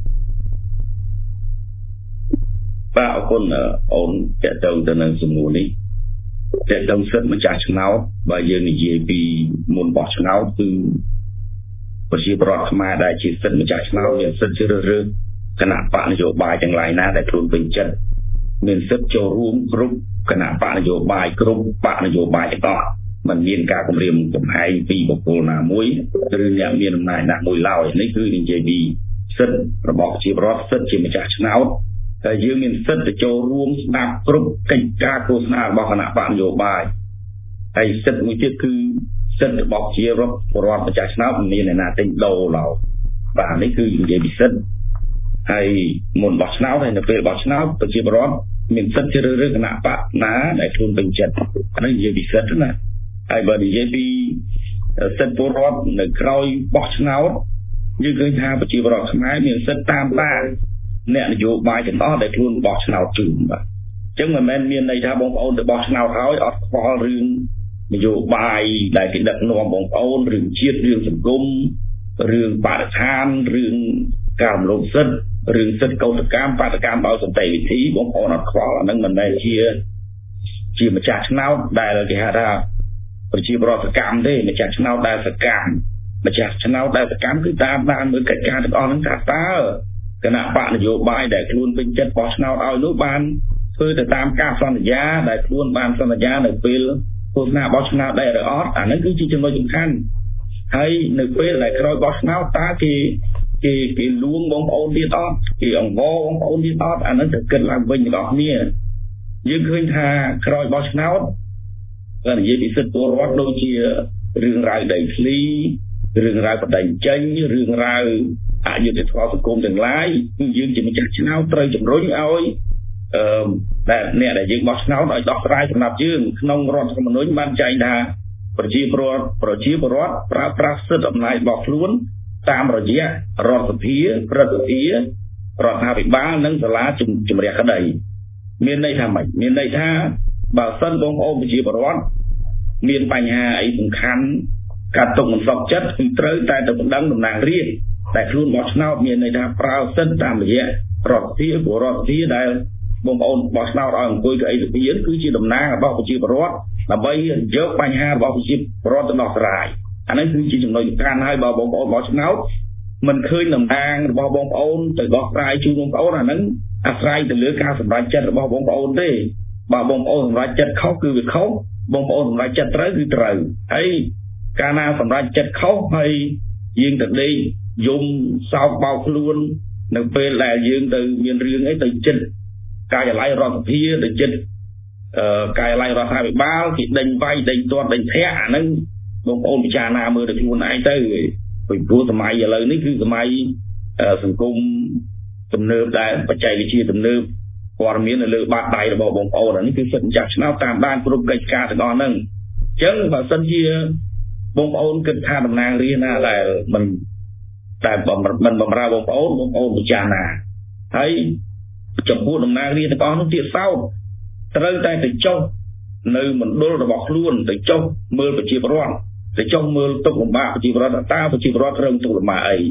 បាទអរគុណអូនតើទៅទៅនឹងសំណួរនេះតើទៅសិទ្ធិម្ចាស់ឆ្នោតបើយើងនិយាយពីមុនបោះឆ្នោតគឺប្រជាពលរដ្ឋខ្មែរដែលជាសិទ្ធិម្ចាស់ឆ្នោតមានសិទ្ធិជ្រើសរើសគណៈបកនយោបាយទាំងឡាយណាដែលខ្លួនពេញចិត្តមានសិទ្ធិចូលរួមគ្រប់គណៈបកនយោបាយគ្រប់បកនយោបាយទាំងអស់មិនមានការគំរាមកំហែងពីបុគ្គលណាមួយឬអ្នកមានអំណាចណាមួយឡើយនេះគឺនិយាយពីសិទ្ធិរបស់ប្រជាពលរដ្ឋសិទ្ធិជាម្ចាស់ឆ្នោតតែយើងមានសិទ្ធិទៅចូលរួមស្ដាប់គ្រប់កិច្ចការឃោសនារបស់គណៈបកនយោបាយហើយសិទ្ធិមួយទៀតគឺសិទ្ធិរបស់ជារដ្ឋរដ្ឋម្ចាស់ឆ្នោតមានអ្នកណាទិញដូរឡើយបាទនេះគឺនិយាយពីសិទ្ធិហើយមុនបោះឆ្នោតហើយនៅពេលបោះឆ្នោតប្រជាពលរដ្ឋមានសិទ្ធិជ្រើសរើសគណៈបកណាដែលខ្លួនពេញចិត្តអានេះនិយាយពីសិទ្ធិណាហើយបើនិយាយពីសិទ្ធិពលរដ្ឋនៅក្រោយបោះឆ្នោតយើងឃើញថាប្រជាពលរដ្ឋខ្មែរមានសិទ្ធិតាមដានអ្នកនយោបាយទាំងអស់ដែលខ្លួនបោះឆ្នោតជូនបាទអញ្ចឹងមិនមែនមានន័យថាបងប្អូនទៅបោះឆ្នោតហើយអត់ខ្វល់រឿងនយោបាយដែលគេដឹកនាំបងប្អូនរឿងជាតិរឿងសង្គមរឿងបរិស្ថានរឿងការរំលោភសិទ្ធិរឿងសិទ្ធិកោតកម្មបាតកម្មដោយសន្តិវិធីបងប្អូនអត់ខ្វល់អានឹងមិនមែនជាជាម្ចាស់ឆ្នោតដែលគេហៅថាប្រជាពលរដ្ឋសកម្មទេម្ចាស់ឆ្នោតដែលសកម្មម្ចាស់ឆ្នោតដែលសកម្មគឺតាមដានមើលកិច្ចការទាំងអស់ហ្នឹងថាតើគណៈបកនយោបាយដែលខ្លួនពេញចិត្តបោះឆ្នោតឲ្យនោះបានធ្វើទៅតាមការសន្យាដែលខ្លួនបានសន្យានៅពេលឃោសនាបោះឆ្នោតដែរឬអត់អាហ្នឹងគឺជាចំណុចសំខាន់ហើយនៅពេលដែលក្រោយបោះឆ្នោតតើគេគេគេលួងបងប្អូនទៀតអត់គេអង្វរបងប្អូនទៀតអត់អាហ្នឹងត្រូវគិតឡើងវិញទាំងអស់គ្នាយើងឃើញថាក្រោយបោះឆ្នោតក៏និយាយពីសិទ្ធិពលរដ្ឋដូចជារឿងរ៉ាវដីធ្លីរឿងរ៉ាវបដិញ្ចេញរឿងរ៉ាវអយុត្តិធម៌សង្គមទាំងឡាយគឺយើងជាម្ចាស់ឆ្នោតត្រូវជំរុញឲ្យអឺតែអ្នកដែលយើងបោះឆ្នោតឲ្យដោះស្រាយសម្រាប់យើងក្នុងរដ្ឋធម្មនុញ្ញបានចែងថាប្រជាពលរដ្ឋប្រជាពលរដ្ឋប្រើប្រាស់សិទ្ធិអំណាចរបស់ខ្លួនតាមរយៈរដ្ឋសភាព្រឹទ្ធសភារដ្ឋាភិបាលនិងសាលាជំរះក្តីមានន័យថាម៉េចមានន័យថាបើសិនបងប្អូនប្រជាពលរដ្ឋមានបញ្ហាអីសំខាន់កាត់ទុកមិនសក់ចិត្តគឺត្រូវតែទៅបណ្ដឹងតំណាងរាស្ត្រតែខ្លួនបោះឆ្នោតមានន័យថាប្រើសិទ្ធិតាមរយៈរដ្ឋសភាព្រោះរដ្ឋសភាដែលបងប្អូនបោះឆ្នោតឲ្យអង្គុយកៅអីសភាគឺជាតំណាងរបស់ប្រជាពលរដ្ឋដើម្បីយកបញ្ហារបស់ប្រជាពលរដ្ឋទៅដោះស្រាយអានេះគឺជាចំណុចសំខាន់ហើយបើបងប្អូនបោះឆ្នោតមិនឃើញតំណាងរបស់បងប្អូនទៅដោះស្រាយជូនបងប្អូនអាហ្នឹងអាស្រ័យទៅលើការសម្រេចចិត្តរបស់បងប្អូនទេបើបងប្អូនសម្រេចចិត្តខុសគឺវាខុសបងប្អូនសម្រេចចិត្តត្រូវគឺត្រូវហើយកាលណាសម្រេចចិត្តខុសហើយយើងទៅដេកយំសោកបោកខ្លួននៅពេលដែលយើងទៅមានរឿងអីទៅចិត្តកាយឡ័យរដ្ឋសភាទៅចិត្តអឺកាយឡ័យរដ្ឋាភិបាលគេដេញវាយដេញទាត់ដេញធាក់អាហ្នឹងបងប្អូនពិចារណាមើលទៅខ្លួនឯងទៅពីព្រោះសម័យឥឡូវនេះគឺសម័យសង្គមទំនើបដែលបច្ចេកវិទ្យាទំនើបព័ត៌មាននៅលើបាតដៃរបស់បងប្អូនអានេះគឺសិទ្ធិម្ចាស់ឆ្នោតតាមដានគ្រប់កិច្ចការទាំងអស់ហ្នឹងអញ្ចឹងបើសិនជាបងប្អូនគិតថាតំណាងរាស្ត្រណាដែលមិនតែមិនបំរើបងប្អូនបងប្អូនពិចារណាហើយចំពោះតំណាងរាស្ត្រទាំងអស់នោះទៀតសោតត្រូវតែទៅចុះនៅមណ្ឌលរបស់ខ្លួនទៅចុះមើលប្រជាពលរដ្ឋទៅចុះមើលទុកលំបាកប្រជាពលរដ្ឋតើប្រជាពលរដ្ឋរងទុកលំបាកអី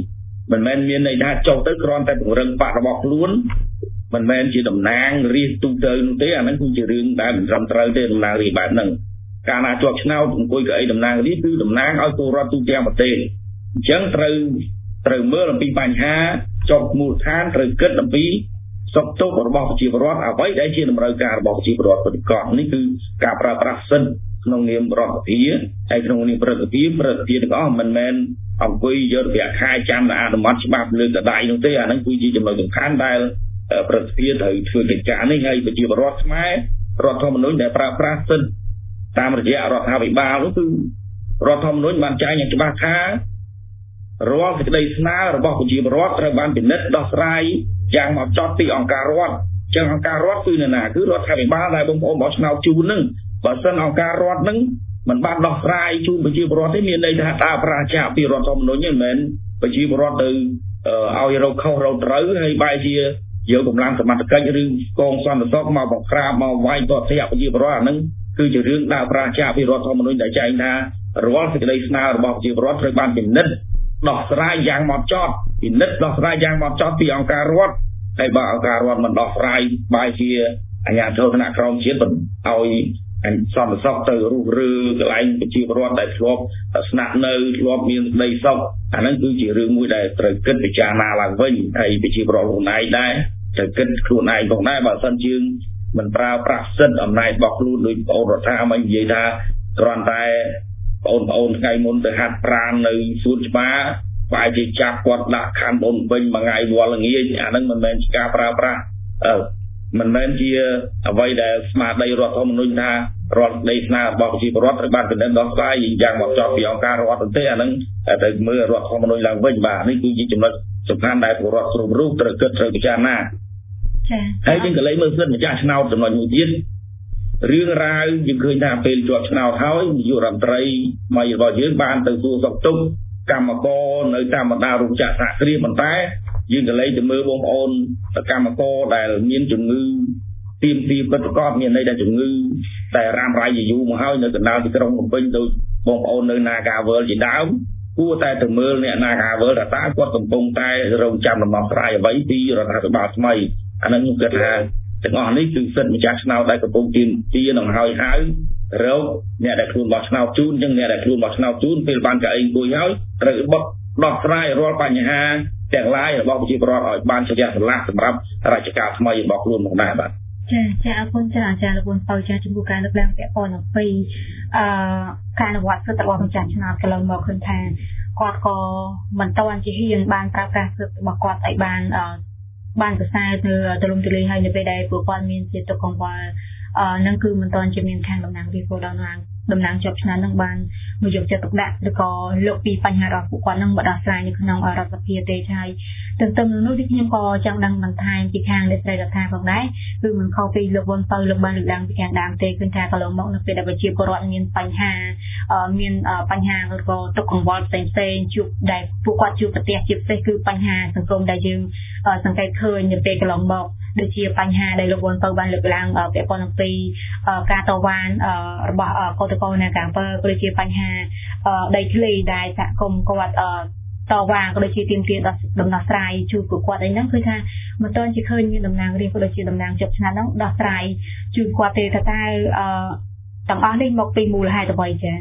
មិនមែនមានន័យថាចុះទៅគ្រាន់តែពង្រឹងបករបស់ខ្លួនមិនមែនជាតំណាងរាជទូទៅនោះទេអាហ្នឹងគឺជារឿងដែលមិនត្រឹមត្រូវទេតំណាងរាជបែបហ្នឹងកាលណាជាប់ឆ្នោតអង្គុយកៅអីតំណាងរាជគឺតំណាងឲ្យពលរដ្ឋទូទាំងប្រទេសអញ្ចឹងត្រូវត្រូវមើលអំពីបញ្ហាចុះមូលដ្ឋានត្រូវគិតអំពីសុខទុក្ខរបស់ប្រជាពលរដ្ឋអ្វីដែលជាតម្រូវការរបស់ប្រជាពលរដ្ឋពិតប្រាកដនេះគឺការប្រើប្រាស់សិទ្ធិក្នុងនាមរដ្ឋាភិបាលហើយក្នុងនាមប្រតិភិបប្រតិភិបទាំងអស់មិនមែនអង្គុយយករយៈខែចាំអនុម័តច្បាប់លើកដៃនោះទេអាហ្នឹងគឺជាចំណុចសំខាន់ដែលប្រតិភិបត្រូវធ្វើកិច្ចការនេះហើយប្រជាពលរដ្ឋខ្មែររដ្ឋធម្មនុញ្ញដែលប្រើប្រាស់សិទ្ធិតាមរយៈរដ្ឋាភិបាលនោះគឺរដ្ឋធម្មនុញ្ញបានចែងយ៉ាងច្បាស់ថារាល់សេចក្តីស្នើរបស់ប្រជាពលរដ្ឋត្រូវបានពិនិត្យដោះស្រាយយ៉ាងមកចត់ពីអង្គការរដ្ឋចឹងអង្គការរដ្ឋគឺនៅណាគឺរដ្ឋាភិបាលដែលបងប្អូនបោះឆ្នោតជូននឹងបើសិនអង្គការរដ្ឋនឹងមិនបានដោះស្រាយជូនប្រជាពលរដ្ឋទេមានន័យថាតាប្រជាពីរដ្ឋធម្មនុញ្ញមិនមែនប្រជាពលរដ្ឋទៅឲ្យរកខុសរកត្រូវហើយបែរជាយកកម្លាំងសមត្ថកិច្ចឬកងសន្តិសុខមកបង្ក្រាបមកវាយតទះប្រជាពលរដ្ឋអានឹងគឺជារឿងតាប្រជាពីរដ្ឋធម្មនុញ្ញដែលចែងថារាល់សេចក្តីស្នើរបស់ប្រជាពលរដ្ឋត្រូវបានពិនិត្យដោះស្រាយយ៉ាងមកចត់ពិនិត្យដោះស្រាយយ៉ាងមកចត់ពីអង្គការរដ្ឋហើយបើអង្គការរដ្ឋមិនដោះស្រាយបែរជាអាជ្ញាធរថ្នាក់ក្រោមជាតិឲ្យអញ្សន្តិសុខទៅរុះរើកន្លែងប្រជាពលរដ្ឋដែលធ្លាប់ស្នាក់នៅធ្លាប់មានក្តីសុខអាហ្នឹងគឺជារឿងមួយដែលត្រូវគិតពិចារណាឡើងវិញហើយប្រជាពលរដ្ឋខ្លួនឯងដែរត្រូវគិតខ្លួនឯងផងដែរបើមិនយើងមិនប្រើប្រាស់សិទ្ធិអំណាចរបស់ខ្លួនដោយបងរដ្ឋាភិបាលនិយាយថាគ្រាន់តែបងប្អូនថ្ងៃមុនទៅហាត់ប្រាណនៅសួនច្បារបែរជាចាប់គាត់ដាក់ខណ្ឌបូនពេញមួយថ្ងៃវល់ល្ងាចអាហ្នឹងមិនមែនជាការប្រើប្រាស់អឺមិនមែនជាអ្វីដែលស្មារតីរដ្ឋធម្មនុញ្ញថារដ្ឋដីស្នារបស់ប្រជាពលរដ្ឋត្រូវបានពិនិត្យដោះស្រាយយ៉ាងមកចប់ពីអង្គការរដ្ឋទេអាហ្នឹងត្រូវមើលរដ្ឋធម្មនុញ្ញឡើងវិញបាទនេះគឺជាចំណុចសំខាន់ដែលពលរដ្ឋគ្រប់រូបត្រូវគិតត្រូវពិចារណាចា៎ហើយយើងក៏លេខមើលសិទ្ធិម្ចាស់ឆ្នោតចំណុចមួយទៀតរឿងរ៉ាវយើងឃើញថាពេលជាប់ឆ្នោតហើយនាយករដ្ឋមន្ត្រីមករបស់យើងបានទៅសួរសុខទុក្ខកម្មករនៅតាមបណ្ដារោងចក្រសហគ្រាសប៉ុន្តែយើងក៏លេខទៅមើលបងប្អូនកម្មករដែលមានជំងឺទៀមទីពិតប្រាកដមានន័យថាជំងឺតែរ៉ាំរ៉ៃយូរមកហើយនៅកណ្ដាលទីក្រុងភ្នំពេញដូចបងប្អូននៅ Nagawal ជាដើមគួរតែទៅមើលអ្នក Nagawal ថាតើគាត់កំពុងតែរងចាំដំណោះស្រាយអ្វីពីរដ្ឋាភិបាលថ្មីអានឹងខ្ញុំគិតថាទាំងអស់នេះគឺសិទ្ធិម្ចាស់ឆ្នោតដែលកំពុងទាមទារនឹងហើយហើយរកអ្នកដែលខ្លួនបោះឆ្នោតជូនអញ្ចឹងអ្នកដែលខ្លួនបោះឆ្នោតជូនពេលបានកៅអីអង្គុយហើយត្រូវបត់ដោះស្រាយរាល់បញ្ហាទាំងឡាយរបស់ប្រជាពលរដ្ឋឲ្យបានជាឆ្លាតសម្រាប់រជ្ជកាលថ្មីរបស់ខ្លួនមកដែរបាទចាចាអរគុណច្រើនអាចារ្យលោកប៊ុនបៅចាចំពោះការលើកឡើងពាក់ព័ន្ធអំពីអឺការអនុវត្តសិទ្ធិរបស់ម្ចាស់ឆ្នោតកន្លងមកឃើញថាគាត់ក៏មិនទាន់ជាហ៊ានបានប្រើប្រាស់សិទ្ធិរបស់គាត់ឲ្យបានអឺបានប្រសើរទៅទលំទលាយហើយនៅពេលដែលពួកគាត់មានជាទុកកង្វល់អឺនឹងគឺមិនទាន់ជាមានខាងតំណាងរាជពលតំណាងតំណាងជាប់ឆ្នោតនឹងបានមកយកចិត្តទុកដាក់ឬក៏លើកពីបញ្ហារបស់ពួកគាត់នឹងមកដោះស្រាយនៅក្នុងរដ្ឋសភាទេហើយទន្ទឹមនឹងនោះខ្ញុំក៏ចង់ដឹងបន្ថែមពីខាងអ្នកស្រីរដ្ឋាផងដែរគឺមិនខុសពីលោកវ៉ុនទៅលោកបានលើកឡើងពីខាងដើមទេគឺថាកន្លងមកនៅពេលដែលប្រជាពលរដ្ឋមានបញ្ហាមានបញ្ហាឬក៏ទុកកង្វល់ផ្សេងផ្សេងជួបដែលពួកគាត់ជួបប្រទះជាពិសេសគឺបញ្ហាសង្គមដែលយើងសង្កេតឃើញនៅពេលកន្លងមកដូចជាបញ្ហាដែលលោកវ៉ុនទៅបានលើកឡើងពាក់ព័ន្ធអំពីការតវ៉ារបស់កោតក្រនៅកម្ពុជាក៏ដូចជាបញ្ហាដីធ្លីដែលសហគមន៍គាត់តវ៉ាក៏ដូចជាទាមទារដំណោះស្រាយជួយពួកគាត់អីហ្នឹងគឺថាមិនទាន់ជាឃើញមានតំណាងរាស្ត្រក៏ដូចជាតំណាងជាប់ឆ្នោតហ្នឹងដោះស្រាយជួយគាត់ទេថាតើទាំងអស់នេះមកពីមូលហេតុអ្វីចា៎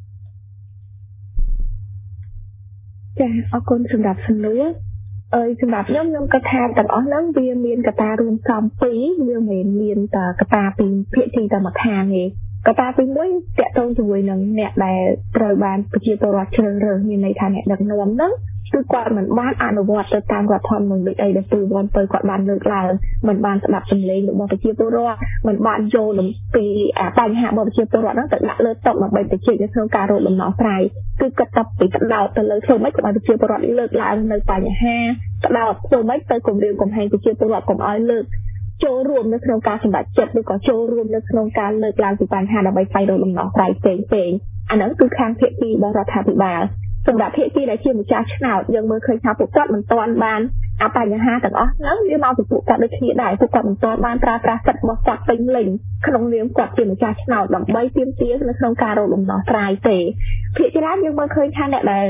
ចាអរគុណសម្រាប់សំណួរអើយសម្រាប់ខ្ញុំខ្ញុំគិតថាទាំងអស់ហ្នឹងវាមានកត្តារួមផ្សំពីរវាមិនមានតែកត្តាពីភាគីតែមួយខាងទេកត្តាទីមួយតាក់ទងជាមួយនឹងអ្នកដែលត្រូវបានប្រជាពលរដ្ឋជ្រើសរើសមានន័យថាអ្នកដឹកនាំហ្នឹងគឺគាត់មិនបានអនុវត្តទៅតាមរដ្ឋធម្មនុញ្ញដូចអីដែលទូវ៉ាន់ទៅគាត់បានលើកឡើងមិនបានស្ដាប់សំឡេងរបស់ប្រជាពលរដ្ឋមិនបានចូលនឹងពីបញ្ហារបស់ប្រជាពលរដ្ឋហ្នឹងទៅដាក់លើតុដើម្បីទៅជែកក្នុងការរកដំណោះស្រាយគឺគាត់ទៅពីដោតទៅលើធ្វើម៉េចក៏បានប្រជាពលរដ្ឋលើកឡើងនៅបញ្ហាដោតធ្វើម៉េចទៅគម្រាមកំហែងប្រជាពលរដ្ឋកុំឲ្យលើកចូលរួមនៅក្នុងការសម្រេចចិត្តឬក៏ចូលរួមនៅក្នុងការលើកឡើងពីបញ្ហាដើម្បីស្វែងរកដំណោះស្រាយផ្សេងៗអាហ្នឹងគឺខាងភាគីរបស់រដ្ឋាភិបាលសម្រាប់ភាគីដែលជាម្ចាស់ឆ្នោតយើងមើលឃើញថាពួកគាត់មិនទាន់បានអាបញ្ហាទាំងអស់ហ្នឹងវាមកពីពួកគាត់ដូចគ្នាដែរពួកគាត់មិនទាន់បានប្រើប្រាស់សិទ្ធិរបស់គាត់ពេញលេញក្នុងនាមគាត់ជាម្ចាស់ឆ្នោតដើម្បីទាមទារនៅក្នុងការរកដំណោះស្រាយទេភាគច្រើនយើងមើលឃើញថាអ្នកដែល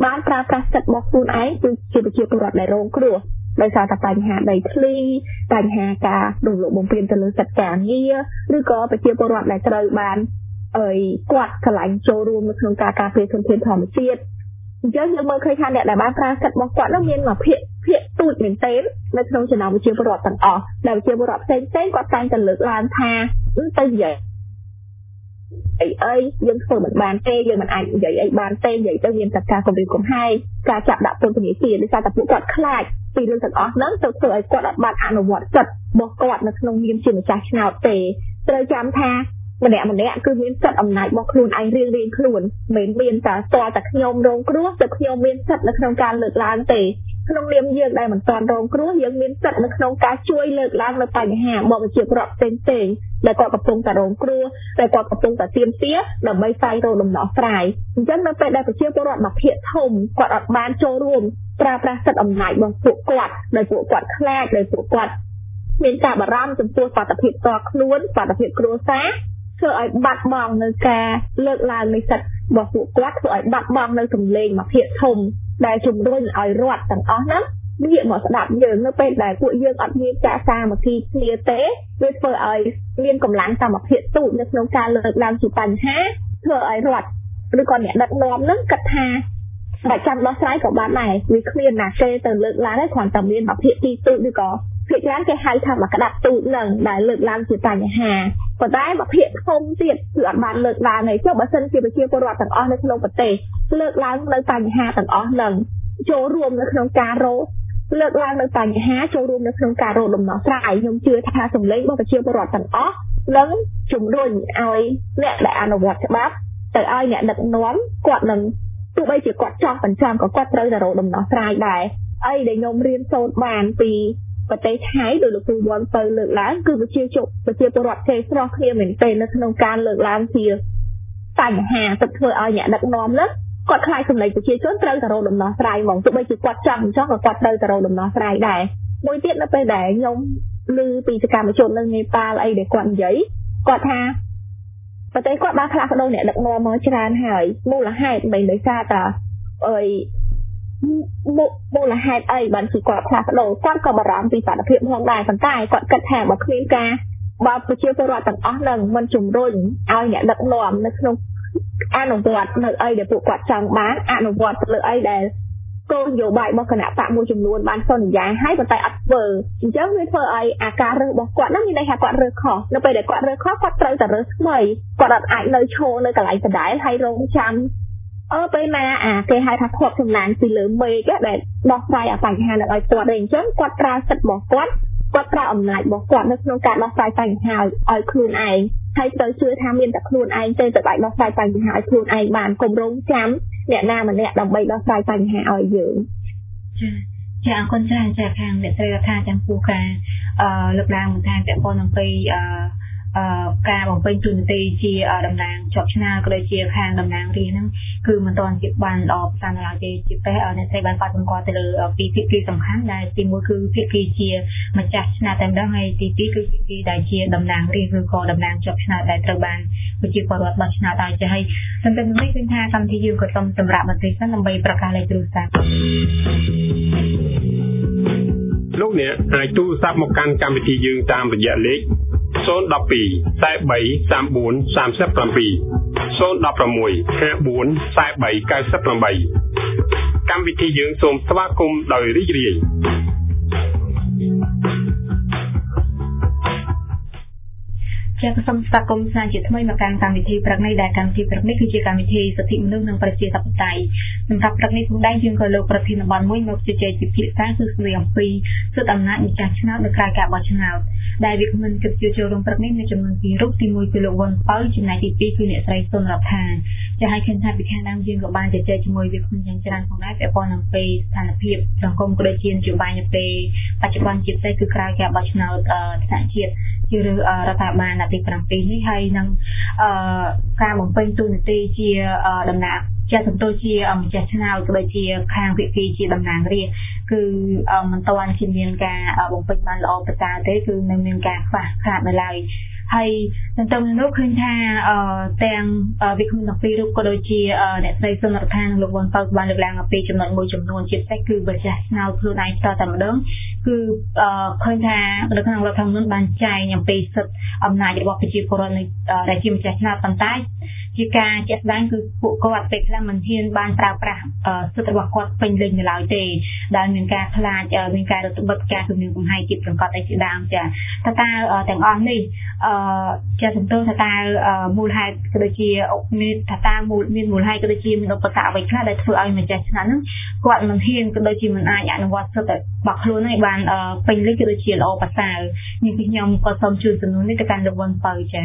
បានប្រើប្រាស់សិទ្ធិរបស់ខ្លួនឯងគឺជាប្រជាពលរដ្ឋដែលរងគ្រោះដោយសារតែបញ្ហាដីធ្លីបញ្ហាការរំលោភបំពានទៅលើសិទ្ធិការងារឬក៏ប្រជាពលរដ្ឋដែលត្រូវបានអីគាត់ឆ្លាញ់ចូលរួមនៅក្នុងការការពារធនធានធម្មជាតិអញ្ចឹងយើងមើលឃើញថាអ្នកដែលបានប្រើសិទ្ធិរបស់គាត់នោះមានមួយភាគភាគទូចមែនទែននៅក្នុងចំណោមប្រជាពលរដ្ឋទាំងអស់ដែលប្រជាពលរដ្ឋផ្សេងៗគាត់តែងតែលើកឡើងថាទៅនិយាយអីអីយើងធ្វើមិនបានទេយើងមិនអាចនិយាយអីបានទេនិយាយទៅមានតែការគំរាមកំហែងការចាប់ដាក់ពន្ធនាគារដោយសារតែពួកគាត់ខ្លាចពីរឿងទាំងអស់ហ្នឹងទៅធ្វើឲ្យគាត់អត់បានអនុវត្តសិទ្ធិរបស់គាត់នៅក្នុងនាមជាម្ចាស់ឆ្នោតទេត្រូវចាំថាម្នាក់ម្នាក់គឺមានសិទ្ធិអំណាចរបស់ខ្លួនឯងរៀងរៀងខ្លួនមិនមានតែស្ទាល់តែខ្ញុំរងគ្រោះតែខ្ញុំមានសិទ្ធិនៅក្នុងការលើកឡើងទេក្នុងនាមយើងដែលមិនទាន់រងគ្រោះយើងមានសិទ្ធិនៅក្នុងការជួយលើកឡើងនៅបញ្ហារបស់ប្រជាពលរដ្ឋផ្សេងផ្សេងដែលគាត់កំពុងតែរងគ្រោះដែលគាត់កំពុងតែទាមទារដើម្បីស្វែងរកដំណោះស្រាយអញ្ចឹងនៅពេលដែលប្រជាពលរដ្ឋមួយភាគធំគាត់អត់បានចូលរួមប្រើប្រាស់សិទ្ធិអំណាចរបស់ពួកគាត់ដែលពួកគាត់ខ្លាចដែលពួកគាត់មានការបារម្ភចំពោះបាតុភិបផ្ទាល់ខ្លួនបាតុភិបគ្រួសារធ្វើឲ្យបាត់បង់នៅការលើកឡើងនៃសិទ្ធិរបស់ពួកគាត់ធ្វើឲ្យបាត់បង់នៅសម្លេងមួយភាគធំដែលជំរុញឲ្យរដ្ឋទាំងអស់ហ្នឹងងាកមកស្ដាប់យើងនៅពេលដែលពួកយើងអត់មានការសាមគ្គីគ្នាទេវាធ្វើឲ្យមានកម្លាំងសាមគ្គីទូចនៅក្នុងការលើកឡើងជាបញ្ហាធ្វើឲ្យរដ្ឋឬក៏អ្នកដឹកនាំហ្នឹងគិតថាបើចាំដោះស្រាយក៏បានដែរវាគ្មានណាគេទៅលើកឡើងទេគ្រាន់តែមានមួយភាគទីទូចឬក៏ភាគច្រើនគេហៅថាមកក្តាប់ទូចហ្នឹងដែលលើកឡើងជាបញ្ហាប៉ុន្តែមួយភាគធំទៀតគឺអត់បានលើកឡើងទេចុះបើសិនជាប្រជាពលរដ្ឋទាំងអស់នៅក្នុងប្រទេសលើកឡើងនៅបញ្ហាទាំងអស់ហ្នឹងចូលរួមនៅក្នុងការរកលើកឡើងនៅបញ្ហាចូលរួមនៅក្នុងការរកដំណោះស្រាយខ្ញុំជឿថាសម្លេងរបស់ប្រជាពលរដ្ឋទាំងអស់នឹងជំរុញឲ្យអ្នកដែលអនុវត្តច្បាប់ទៅឲ្យអ្នកដឹកនាំគាត់នឹងទោះបីជាគាត់ចង់បញ្ចាំក៏គាត់ត្រូវតែរកដំណោះស្រាយដែរអីដែលខ្ញុំរៀនសូត្របានពីប្រទេសថៃដោយលោកគ្រូវ៉ាន់ទៅលើកឡើងគឺប្រជាជុប្រជាពលរដ្ឋចេះស្រស់គ្នាមែនទែននៅក្នុងការលើកឡើងជាបញ្ហាទៅធ្វើឲ្យអ្នកដឹកនាំនោះគាត់ខ្លាចសម្លេងប្រជាជនត្រូវតែរកដំណោះស្រាយហ្មងទោះបីជាគាត់ចង់អញ្ចឹងក៏គាត់ត្រូវតែរកដំណោះស្រាយដែរមួយទៀតនៅពេលដែលខ្ញុំឮពីសកម្មជននៅនេប៉ាល់អីដែលគាត់និយាយគាត់ថាប្រទេសគាត់បានផ្លាស់ប្ដូរអ្នកដឹកនាំមកច្រើនហើយមូលហេតុមិនដោយសារតែអីមូលហេតុអីបានគឺគាត់ផ្លាស់ប្ដូរគាត់ក៏បារម្ភពីបាតុភិបផងដែរប៉ុន្តែគាត់គិតថាបើគ្មានការបើប្រជាពលរដ្ឋទាំងអស់នឹងមិនជំរុញឲ្យអ្នកដឹកនាំនៅក្នុងអនុវត្តនៅអីដែលពួកគាត់ចង់បានអនុវត្តទៅលើអីដែលគោលនយោបាយរបស់គណៈបកមួយចំនួនបានសន្យាឲ្យប៉ុន្តែអត់ធ្វើអញ្ចឹងវាធ្វើឲ្យអាការរើសរបស់គាត់ហ្នឹងមានន័យថាគាត់រើសខុសនៅពេលដែលគាត់រើសខុសគាត់ត្រូវតែរើសថ្មីគាត់អត់អាចនៅឈរនៅកន្លែងដដែលហើយរងចាំអឺពេលណាអាគេហៅថាខកចំណានពីលើមេឃដែលដោះស្រាយអាបញ្ហានឹងឲ្យគាត់ទេអញ្ចឹងគាត់ប្រើសិទ្ធិរបស់គាត់គាត់ប្រើអំណាចរបស់គាត់នៅក្នុងការដោះស្រាយបញ្ហាឲ្យខ្លួនឯងហើយត្រូវជឿថាមានតែខ្លួនឯងទេទៅអាចដោះស្រាយបញ្ហាឲ្យខ្លួនឯងបានកុំរងចាំអ្នកណាម្នាក់ដើម្បីដោះស្រាយបញ្ហាឲ្យយើងចាចាអរគុណច្រើនចាខាងអ្នកស្រីថាចំពោះការអឺលើកឡើងបន្ថែមពាក់ព័ន្ធនឹងពីអឺអឺការបំពេញទូនាទីជាតំណាងជាប់ឆ្នោតក៏ដូចជាខាងតំណាងរាស្ត្រហ្នឹងគឺមិនទាន់ជាបានដល់ផ្សារឡើយទេជាពិសេសអ្នកស្រីបានគាត់សម្គាល់ទៅលើពីភាគីសំខាន់ដែលទីមួយគឺភាគីជាម្ចាស់ឆ្នោតតែម្ដងហើយទីពីរគឺភាគីដែលជាតំណាងរាស្ត្រឬក៏តំណាងជាប់ឆ្នោតដែលត្រូវបានប្រជាពលរដ្ឋបោះឆ្នោតឲ្យចាហើយសន្តិនេះឃើញថាកម្មវិធីយើងក៏សូមសម្រាប់បន្តិចសិនដើម្បីប្រកាសលេខទូរស័ព្ទលោកអ្នកអាចទូរស័ព្ទមកកាន់កម្មវិធីយើងតាមរយៈលេខศูนย์ หนึ่ง สอง สาม สี่ สาม สี่ สาม เจ็ด ศูนย์ หนึ่ง หก ห้า สี่ เก้า สี่ เจ็ด កម្មវិធីយើងសូមស្វាគមន៍ដោយរីករាយជាសូមស្វាគមន៍ស្នាជាថ្មីមកកាន់កម្មវិធីព្រឹកនេះដែលកម្មវិធីព្រឹកនេះគឺជាកម្មវិធីសិទ្ធិមនុស្សនិងប្រជាធិបតេយ្យសម្រាប់ព្រឹកនេះផងដែរយើងក៏លើកប្រធានបទមួយមកជជែកពិភាក្សាគឺស្ដីអំពីសិទ្ធិអំណាចម្ចាស់ឆ្នោតនៅក្រៅការបោះឆ្នោតដែលវាគ្មិនគិតជាចូលរួមព្រឹកនេះមានចំនួនពីររូបទីមួយគឺលោកវ៉ុនប៉ៅចំណែកទីពីរគឺអ្នកស្រីសុនរដ្ឋាចាហើយឃើញថាពីខាងដើមយើងក៏បានជជែកជាមួយវាគ្មិនយ៉ាងច្រើនផងដែរពាក់ព័ន្ធនឹងពេលស្ថានភាពសង្គមក៏ដូចជានយោបាយនៅពេលបច្ចុប្បន្នជាពិសេសគឺក្រៅការបោះឆ្នោតថ្នាក់ជាតិជារដ្ឋាភិបាលទីប្រាំពីរនេះហើយនឹងអឺការបំពេញតួនាទីជាតំណាងជាសន្ទុះជាម្ចាស់ឆ្នោតក៏ដូចជាខាងវិគីជាតំណាងរាស្ត្រគឺមិនទាន់ជាមានការបំពេញបានល្អប្រសើរទេគឺនៅមានការខ្វះខាតនៅឡើយហើយនឹងទៅនោះឃើញថាទាំងវិក្កាមទាំងពីររូបក៏ដូចជាអ្នកស្រីសុនរដ្ឋានិងលោកវ៉ាន់ប៉ៅបានលើកឡើងអំពីចំណុចមួយចំនួនជាពិសេសគឺវិចារឆ្នោតខ្លួនឯងតតែម្ដងគឺឃើញថានៅក្នុងរដ្ឋធម្មនុញ្ញបានចែងអំពីសិទ្ធិអំណាចរបស់ប្រជាពលរដ្ឋដែលជាម្ចាស់ឆ្នោតប៉ុន្តែជាការជាក់ស្ដែងគឺពួកគាត់ពេលខ្លះមិនហ៊ានបានប្រើប្រាស់សិទ្ធិរបស់គាត់ពេញលេញនៅឡើយទេដែលមានការខ្លាចមានការរឹតបន្តឹងការគំរាមកំហែងទៀតប្រកបអីជាដើមចាតើតើទាំងអស់នេះអឺចាសទៅថាតើមូលហេតុក៏ដូចជាមានថាតើមូលមានមូលហេតុក៏ដូចជាមានឧបសគ្គអ្វីខ្លះដែលធ្វើឲ្យម្ចាស់ឆ្នោតហ្នឹងគាត់មិនហ៊ានក៏ដូចជាមិនអាចអនុវត្តសិទ្ធិរបស់ខ្លួនឲ្យបានពេញលេញក៏ដូចជាល្អប្រសើរនេះគឺខ្ញុំក៏សូមជូនសំណួរនេះទៅកាន់លោកវ៉ាន់ប៉ៅចា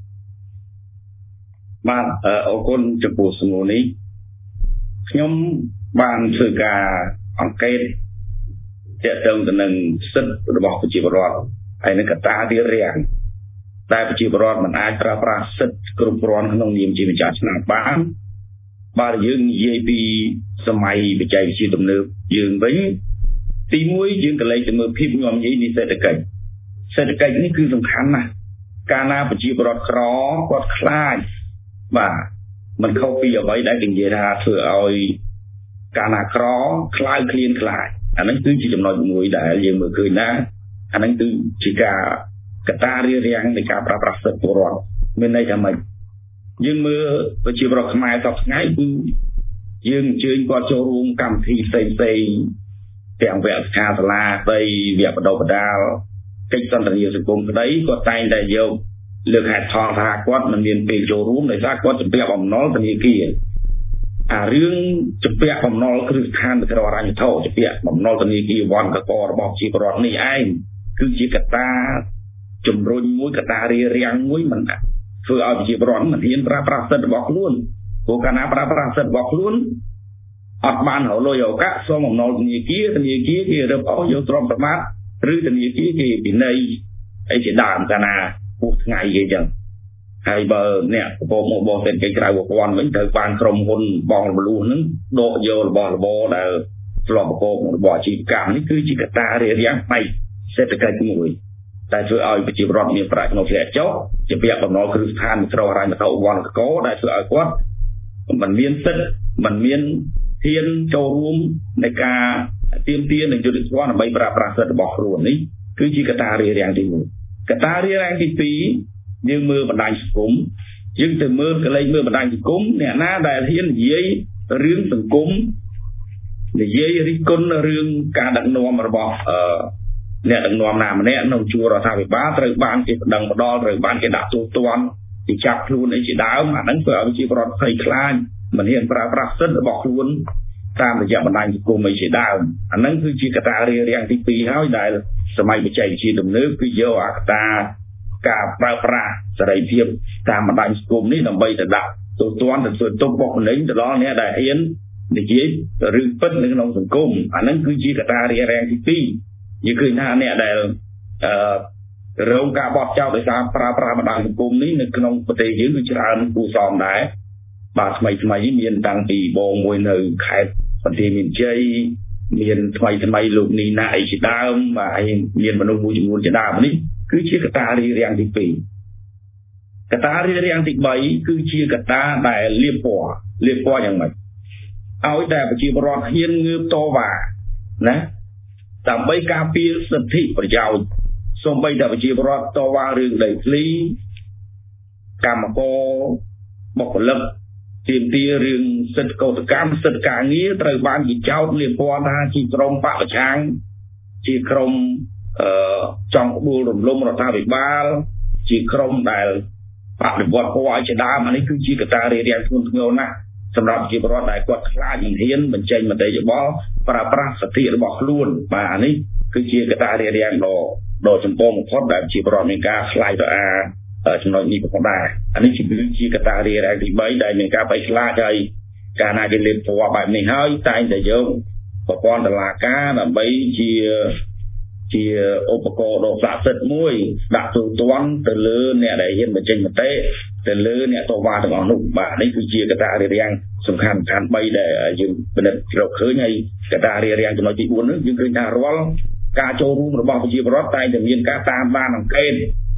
បាទអរគុណចំពោះសំណួរនេះខ្ញុំបានធ្វើការអង្កេតទាក់ទងទៅនឹងសិទ្ធិរបស់ប្រជាពលរដ្ឋហើយនឹងកត្តារារាំងតែប្រជាពលរដ្ឋមិនអាចប្រើប្រាស់សិទ្ធិគ្រប់គ្រាន់ក្នុងនាមជាម្ចាស់ឆ្នោតបានបើយើងនិយាយពីសម័យបច្ចេកវិទ្យាទំនើបយើងវិញទីមួយយើងក៏លេចទៅមើលភាពញោមញីនៃសេដ្ឋកិច្ចសេដ្ឋកិច្ចនេះគឺសំខាន់ណាស់កាលណាប្រជាពលរដ្ឋក្រគាត់ខ្លាចបាទมันខុសពីអ្វីដែលគេនិយាយថាធ្វើឲ្យកាលណាក្រខ្លាចឃ្លានខ្លាចអាហ្នឹងគឺជាចំណុចមួយដែលយើងមើលឃើញណាអាហ្នឹងគឺជាការកត្តារារាំងនៃការប្រើប្រាស់សិទ្ធិពលរដ្ឋមានន័យថាម៉េចយើងមើលប្រជាពលរដ្ឋខ្មែរតបថ្ងៃគឺយើងអញ្ជើញគាត់ចូលរួមកម្មវិធីផ្សេងផ្សេងទាំងវគ្គសិក្ខាសាលាស្ដីវគ្គបណ្ដុះបណ្ដាលកិច្ចសន្ទនាសង្គមក្ដីគាត់តែងតែយកលើកហេតុផលថាគាត់មិនមានពេលចូលរួមដោយសារគាត់ជំពាក់បំណុលធនាគារអារឿងជំពាក់បំណុលគ្រឹះស្ថានទៅក្រៅអរញ្ញវត្ថុជំពាក់បំណុលធនាគារវ៉ាន់កករបស់ជីវរដ្ឋនេះឯងគឺជាកត្តាជំរុញមួយកត្តារារាំងមួយមិនធ្វើឲ្យប្រជាពលរដ្ឋមិនហ៊ានប្រើប្រាស់សិទ្ធិរបស់ខ្លួនព្រោះកាលណាប្រើប្រាស់សិទ្ធិរបស់ខ្លួនអត់បានរលុយឱកាសសុំបំណុលធនាគារធនាគារគេរឹបអូសយកទ្រព្យសម្បត្តិឬធនាគារគេពិន័យអីជាដើមកាលណាពុះថ្ងៃគេចឹងហើយបើអ្នកប្រកបមកបោះសេដ្ឋកិច្ចក្រៅប្រព័ន្ធវិញត្រូវបានក្រុមហ៊ុនបងរំលោះហ្នឹងដកយករបស់របរដែលធ្លាប់ប្រកបរបស់អាជីវកម្មនេះគឺជាកត្តារារាំងផ្នែកសេដ្ឋកិច្ចមួយតែធ្វើឲ្យប្រជាពលរដ្ឋមានប្រាក់ចំណូលធ្លាក់ចុះជាពាក់បំណុលគ្រឹះស្ថានក្រៅហិរញ្ញវត្ថុវណ្ណកកដែលធ្វើឲ្យគាត់មិនមានសិទ្ធិមិនមានហ៊ានចូលរួមในការទាមទារនិងយុត្តិធម៌ដើម្បីប្រើប្រាស់សិទ្ធិរបស់ខ្លួននេះគឺជាកត្តារារាំងទីមួយកត្តារារាំងទីពីរយើងមើលបណ្ដាញសង្គមយើងទៅមើលកលែងមើលបណ្ដាញសង្គមអ្នកណាដែលហ៊ាននិយាយរឿងសង្គមនិយាយរិះគន់រឿងការដឹកនាំរបស់អឺអ្នកដឹកនាំណាម្នាក់នៅជួររដ្ឋាភិបាលត្រូវបានគេប្តឹងផ្ដាល់ត្រូវបានគេដាក់ទោសទណ្ឌគេចាប់ខ្លួនអីជាដើមអាហ្នឹងធ្វើឲ្យប្រជាពលរដ្ឋភ័យខ្លាចមិនហ៊ានប្រើប្រាស់សិទ្ធិរបស់ខ្លួនតាមរយៈបណ្ដាញសង្គមអីជាដើមអាហ្នឹងគឺជាកត្តារារាំងទីពីរហើយដែលសម័យបច្ចេកវិទ្យាទំនើបគឺយកអាកត្តាការប្រើប្រាស់សេរីភាពតាមបណ្ដាញសង្គមនេះដើម្បីទៅដាក់ទោសទណ្ឌទៅធ្វើទុកបុកម្នេញទៅដល់អ្នកដែលហ៊ាននិយាយរឿងពិតនៅក្នុងសង្គមអាហ្នឹងគឺជាកត្តារារាំងទីពីរយើងឃើញថាអ្នកដែលអឺរងការបោះចោលដោយសារប្រើប្រាស់បណ្ដាញសង្គមនេះនៅក្នុងប្រទេសយើងគឺច្រើនគួរសមដែរបាទថ្មីថ្មីមានតាំងពីបងមួយនៅខេត្តបន្ទាយមានជ័យមានថ្មីថ្មីលោកនីណាអីជាដើមបាទហើយមានមនុស្សមួយចំនួនជាដើមនេះគឺជាកត្តារារាំងទីពីរកត្តារារាំងទីបីគឺជាកត្តាដែលលៀបពណ៌លៀបពណ៌យ៉ាងម៉េចឲ្យតែប្រជាពលរដ្ឋហ៊ានងើបតវ៉ាណាដើម្បីការពារសិទ្ធិប្រយោជន៍សូម្បីតែប្រជាពលរដ្ឋតវ៉ារឿងដីធ្លីកម្មករបុគ្គលិកទាមទាររឿងសិទ្ធិកោតកម្មសិទ្ធិការងារត្រូវបានគេចោទលៀបពណ៌ថាជាក្រុមបកប្រឆាំងជាក្រុមអឺចង់ក្បួលរំលំរដ្ឋាភិបាលជាក្រុមដែលបដិវត្តពណ៌ឲ្យជាដើមអានេះគឺជាកត្តារារាំងធ្ងន់ធ្ងរណាស់សម្រាប់ប្រជាពលរដ្ឋដែលគាត់ខ្លាចមិនហ៊ានបញ្ចេញមតិយោបល់ប្រើប្រាស់សិទ្ធិរបស់ខ្លួនបាទអានេះគឺជាកត្តារារាំងដ៏ដ៏ចម្បងបំផុតដែលប្រជាពលរដ្ឋមានការខ្លាចរអាចំណុចនេះផងដែរអានេះគឺជាកត្តារារាំងទីបីដែលមានការបែកខ្លាចហើយកាលណាគេលេបពណ៌បែបនេះហើយតែងតែយកប្រព័ន្ធតុលាការដើម្បីជាជាឧបករណ៍ដ៏ស័ក្តិសិទ្ធិមួយដាក់ទូទាត់ទៅលើអ្នកដែលហ៊ានបញ្ចេញមតិទៅលើអ្នកតវ៉ាទាំងអស់នោះបាទនេះគឺជាកត្តារារាំងសំខាន់សំខាន់បីដែលយើងពិនិត្យរកឃើញហើយកត្តារារាំងចំណុចទីបួននេះយើងឃើញថារាល់ការចូលរួមរបស់ប្រជាពលរដ្ឋតែងតែមានការតាមដានអង្កេត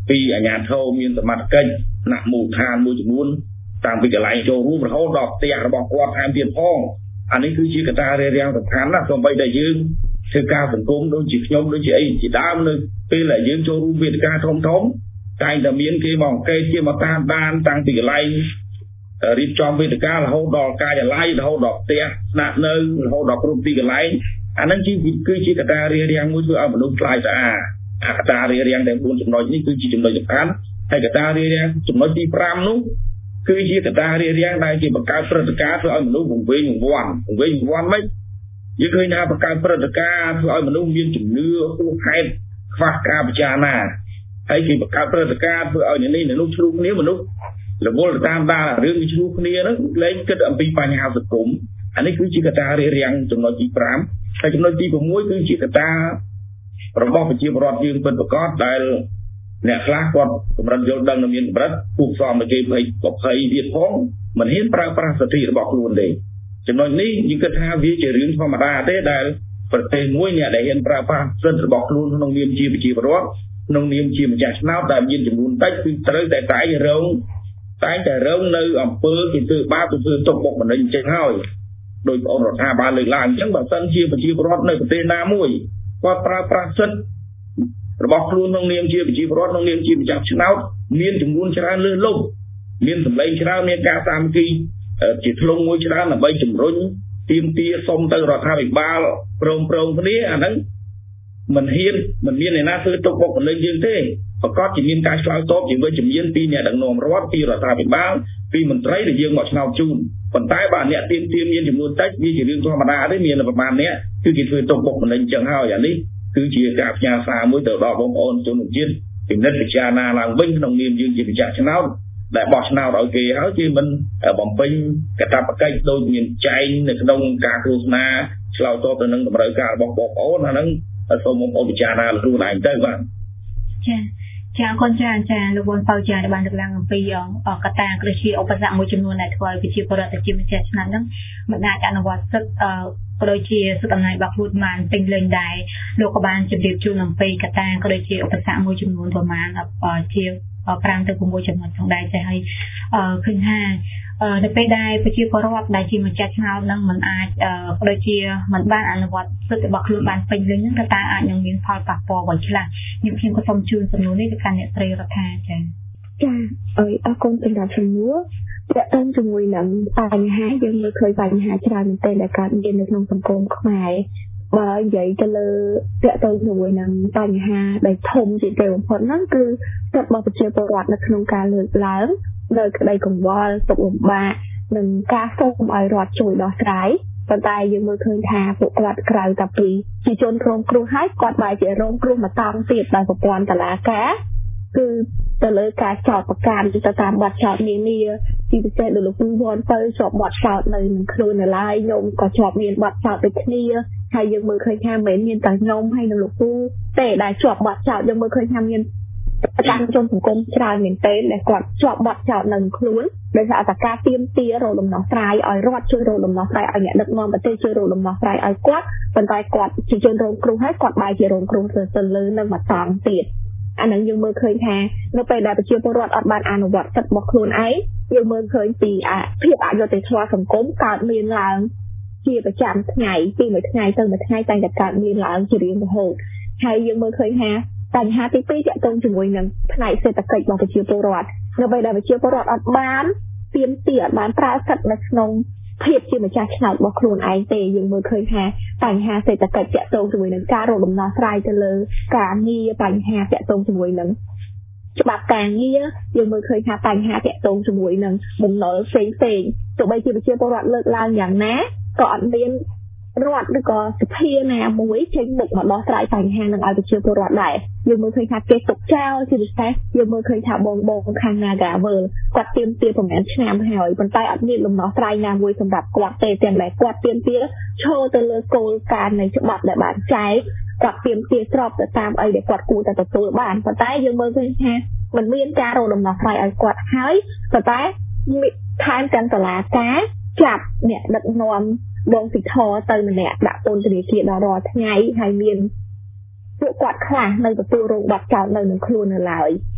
ពីអាជ្ញាធរមានសមត្ថកិច្ចណាក់មូលដ្ឋានមួយចំនួនតាំងពីកន្លែងចូលរួមរហូតដល់ផ្ទះរបស់គាត់ថែមទៀតផងអានេះគឺជាកត្តារារាំងសំខាន់ណាស់សូម្បីតែយើងធ្វើការសង្គមដូចជាខ្ញុំដូចជាអីជាដើមនៅពេលដែលយើងចូលរួមវេទិកាធំធំតែងតែមានគេមកអង្កេតជាមកតាមដានតាំងពីកន្លែងរៀបចំវេទិការរហូតដល់ការិយាល័យរហូតដល់ផ្ទះស្នាក់នៅរហូតដល់គ្រប់ទីកន្លែងអានឹងគឺជាកត្តារារាំងមួយធ្វើឲ្យមនុស្សខ្លាចស្អាតអាកត្តារារាំងទាំងបួនចំណុចនេះគឺជាចំណុចសំខាន់ហើយកត្តារារាំងចំណុចទីប្រាំនោះគឺជាកត្តារារាំងដែលជាបង្កើតព្រឹត្តិការណ៍ធ្វើឲ្យមនុស្សវង្វេងវង្វាន់វង្វេងវង្វាន់មិនយើងឃើញថាបង្កើតព្រឹត្តិការណ៍ធ្វើឲ្យមនុស្សមានជំនឿហួសហេតុខ្វះការពិចារណាហើយគេបង្កើតព្រឹត្តិការណ៍ធ្វើឲ្យអ្នកនេះអ្នកនោះជ្រុះគ្នាមនុស្សរវល់តាមដានរឿងជ្រុះគ្នាហ្នឹងលែងគិតអំពីបញ្ហាសង្គមអានេះគឺជាកត្តារារាំងចំណុចទីប្រាំហើយចំណុចទីប្រាំគឺជាកត្តារបស់ប្រជាពលរដ្ឋយើងពិតប្រាកដដែលអ្នកខ្លះគាត់កម្រិតយល់ដឹងនៅមានកម្រិតគួបផ្សំឲ្យគេភ័យប្រភ័យទៀតផងមិនហ៊ានប្រើប្រាស់សិទ្ធិរបស់ខ្លួនទេចំណុចនេះយើងគិតថាវាជារឿងធម្មតាទេដែលប្រទេសមួយអ្នកដែលហ៊ានប្រើប្រាស់សិទ្ធិរបស់ខ្លួនក្នុងនាមជាប្រជាពលរដ្ឋក្នុងនាមជាម្ចាស់ឆ្នោតដែលមានចំនួនតិចគឺត្រូវតែតែងរងតែងតែរងនៅអង្គើគេធ្វើបាបទៅធ្វើទុកបុកម្នេញអញ្ចឹងហើយដោយបងរដ្ឋាភិបាលលើកឡើងអញ្ចឹងបើសិនជាប្រជាពលរដ្ឋនៅប្រទេសណាមួយគាត់ប្រើប្រាស់សិទ្ធិរបស់ខ្លួនក្នុងនាមជាប្រជាពលរដ្ឋក្នុងនាមជាម្ចាស់ឆ្នោតមានចំនួនច្រើនលើសលប់មានសម្លេងច្រើនមានការសាមគ្គីជាធ្លុងមួយច្រើនដើម្បីជំរុញទាមទារសុំទៅរដ្ឋាភិបាលព្រមព្រំគ្នាអាហ្នឹងមិនហ៊ានមិនមានអ្នកណាធ្វើទុកបុកម្នេញយើងទេប្រកាសជាមានការឆ្លើយតបជាវិជ្ជមានពីអ្នកដឹកនាំរដ្ឋពីរដ្ឋាភិបាលពីមន្ត្រីដែលយើងមកឆ្នោតជូនប៉ុន្តែបើអ្នកទាមទារមានចំនួនតិចវាជារឿងធម្មតាទេមានប្រមាណអ្នកគឺគេធ្វើទុកបុកម្នេញអញ្ចឹងហើយអានេះគឺជាការផ្ញើសារមួយទៅដល់បងប្អូនជនជាតិពិនិត្យពិចារណាឡើងវិញក្នុងនាមយើងជាម្ចាស់ឆ្នោតដែលបោះឆ្នោតឲ្យគេហើយគេមិនបំពេញកាតព្វកិច្ចដូចមានចែងនៅក្នុងការឃោសនាឆ្លើយតបទៅនឹងតម្រូវការរបស់បងប្អូនអាហ្នឹងសូមបងប្អូនពិចារណាខ្លួនឯងទៅបាទចាចាអរគុណចាចាលោកវ៉ាន់ប៉ៅចាបានលើកឡើងអំពីកត្តាក្រឹតជាឧបសគ្គមួយចំនួនដែលធ្វើឲ្យប្រជាពលរដ្ឋជាម្ចាស់ឆ្នោតហ្នឹងមិនអាចអនុវត្តសិទ្ធិក៏ដូចជាសិទ្ធិអំណាចរបស់ខ្លួនបានពេញលេញដែរលោកក៏បានជម្រាបជូនអំពីកត្តាក៏ដូចជាឧបសគ្គមួយចំនួនប្រមាណជាប្រាំទៅប្រាំមួយចំណុចផងដែរចាហើយឃើញថានៅពេលដែលប្រជាពលរដ្ឋដែលជាម្ចាស់ឆ្នោតនឹងមិនអាចក៏ដូចជាមិនបានអនុវត្តសិទ្ធិរបស់ខ្លួនបានពេញលេញហ្នឹងតើអាចនឹងមានផលប៉ះពាល់អ្វីខ្លះខ្ញុំខ្ញុំក៏សូមជូនសំណួរនេះទៅកាន់អ្នកស្រីរដ្ឋាចា៎ចាអរអរគុណសម្រាប់សំណួរតើតើជាមួយនឹងបញ្ហាយើងមើលឃើញបញ្ហាច្រើនមែនទែនដែលកើតមាននៅក្នុងសង្គមខ្មែរបើនិយាយទៅលើតើតើជាមួយនឹងបញ្ហាដែលធំជាងគេបំផុតហ្នឹងគឺសិទ្ធិរបស់ប្រជាពលរដ្ឋនៅក្នុងការលើកឡើងនៅក្តីកង្វល់ទុក្ខលំបាកនិងការសូមឲ្យរដ្ឋជួយដោះស្រាយប៉ុន្តែយើងមើលឃើញថាពួកគាត់ក្រៅតែពីជាជនរងគ្រោះហើយគាត់បែរជារងគ្រោះមកតាមទៀតដោយប្រព័ន្ធតុលាការគឺទៅលើការចោទប្រកាន់ទៅតាមបទចោទនានាពីពិសេសដោយលោកពូវ៉ាន់ទៅជាប់បទចោទនៅនឹងខ្លួននៅឡើយខ្ញុំក៏ជាប់មានបទចោទដូចគ្នាហើយយើងមើលឃើញថាមិនមានតែខ្ញុំហើយនឹងលោកពូទេដែលជាប់បទចោទយើងមើលឃើញថាមានប្រកាន់ជនសង្គមច្រើនមែនទែនដែលគាត់ជាប់បទចោទនៅខ្លួនដោយសារតែការទៀមទារកដំណោះស្រាយឲ្យរដ្ឋជួយរកដំណោះស្រាយឲ្យអ្នកដឹកនាំប្រទេសជួយរកដំណោះស្រាយឲ្យគាត់ប៉ុន្តែគាត់ជាជនរងគ្រោះហើយគាត់បែរជារងគ្រោះទៅលើនឹងមកតង់ទៀតអានឹងយើងមើលឃើញថានៅពេលដែលប្រជាពលរដ្ឋអត់បានអនុវត្តសិទ្ធិរបស់ខ្លួនឯងយើងមើលឃើញពីភាពអយុត្តិធម៌សង្គមកើតមានឡើងជាប្រចាំថ្ងៃពីមួយថ្ងៃទៅមួយថ្ងៃតែតែកើតមានឡើងជារៀងរហូតហើយយើងមើលឃើញថាបញ្ហាទីពីរទាក់ទងជាមួយនឹងផ្នែកសេដ្ឋកិច្ចរបស់ប្រជាពលរដ្ឋនៅពេលដែលប្រជាពលរដ្ឋអត់បានទៀមទាអត់បានប្រើសិទ្ធិនៅក្នុងភាពជាម្ចាស់ឆ្នោតរបស់ខ្លួនឯងទេយើងមើលឃើញថាបញ្ហាសេដ្ឋកិច្ចទាក់ទងជាមួយនឹងការរកដំណោះស្រាយទៅលើការងារបញ្ហាទាក់ទងជាមួយនឹងច្បាប់ការងារយើងមើលឃើញថាបញ្ហាទាក់ទងជាមួយនឹងបំណុលផ្សេងផ្សេងទោះបីជាប្រជាពលរដ្ឋលើកឡើងយ៉ាងណាក៏អត់មានរដ្ឋឬក៏សភាណាមួយចេញមុខមកដោះស្រាយបញ្ហានឹងឲ្យប្រជាពលរដ្ឋដែរយើងមើលឃើញថាគេទុកចោលជាពិសេសយើងមើលឃើញថាបងបងខាង Nagawal គាត់ទៀមទាប្រហែលឆ្នាំហើយប៉ុន្តែអត់មានដំណោះស្រាយណាមួយសម្រាប់គាត់ទេទាំងដែលគាត់ទៀមទាឈរទៅលើគោលការណ៍នៃច្បាប់ដែលបានចែកគាត់ទៀមទាស្របទៅតាមអីដែលគាត់គួរតែទទួលបានប៉ុន្តែយើងមើលឃើញថាมันមានការរកដំណោះស្រាយឲ្យគាត់ហើយប៉ុន្តែថែមទាំងតុលាការចាប់អ្នកដឹកនាំបងសិទ្ធរទៅម្នាក់ដាក់ពន្ធនាគារដល់រាល់ថ្ងៃហើយមានពួកគាត់ខ្លះនៅទទួលរងបាត់ចោលនៅនឹងខ្លួននៅឡើយ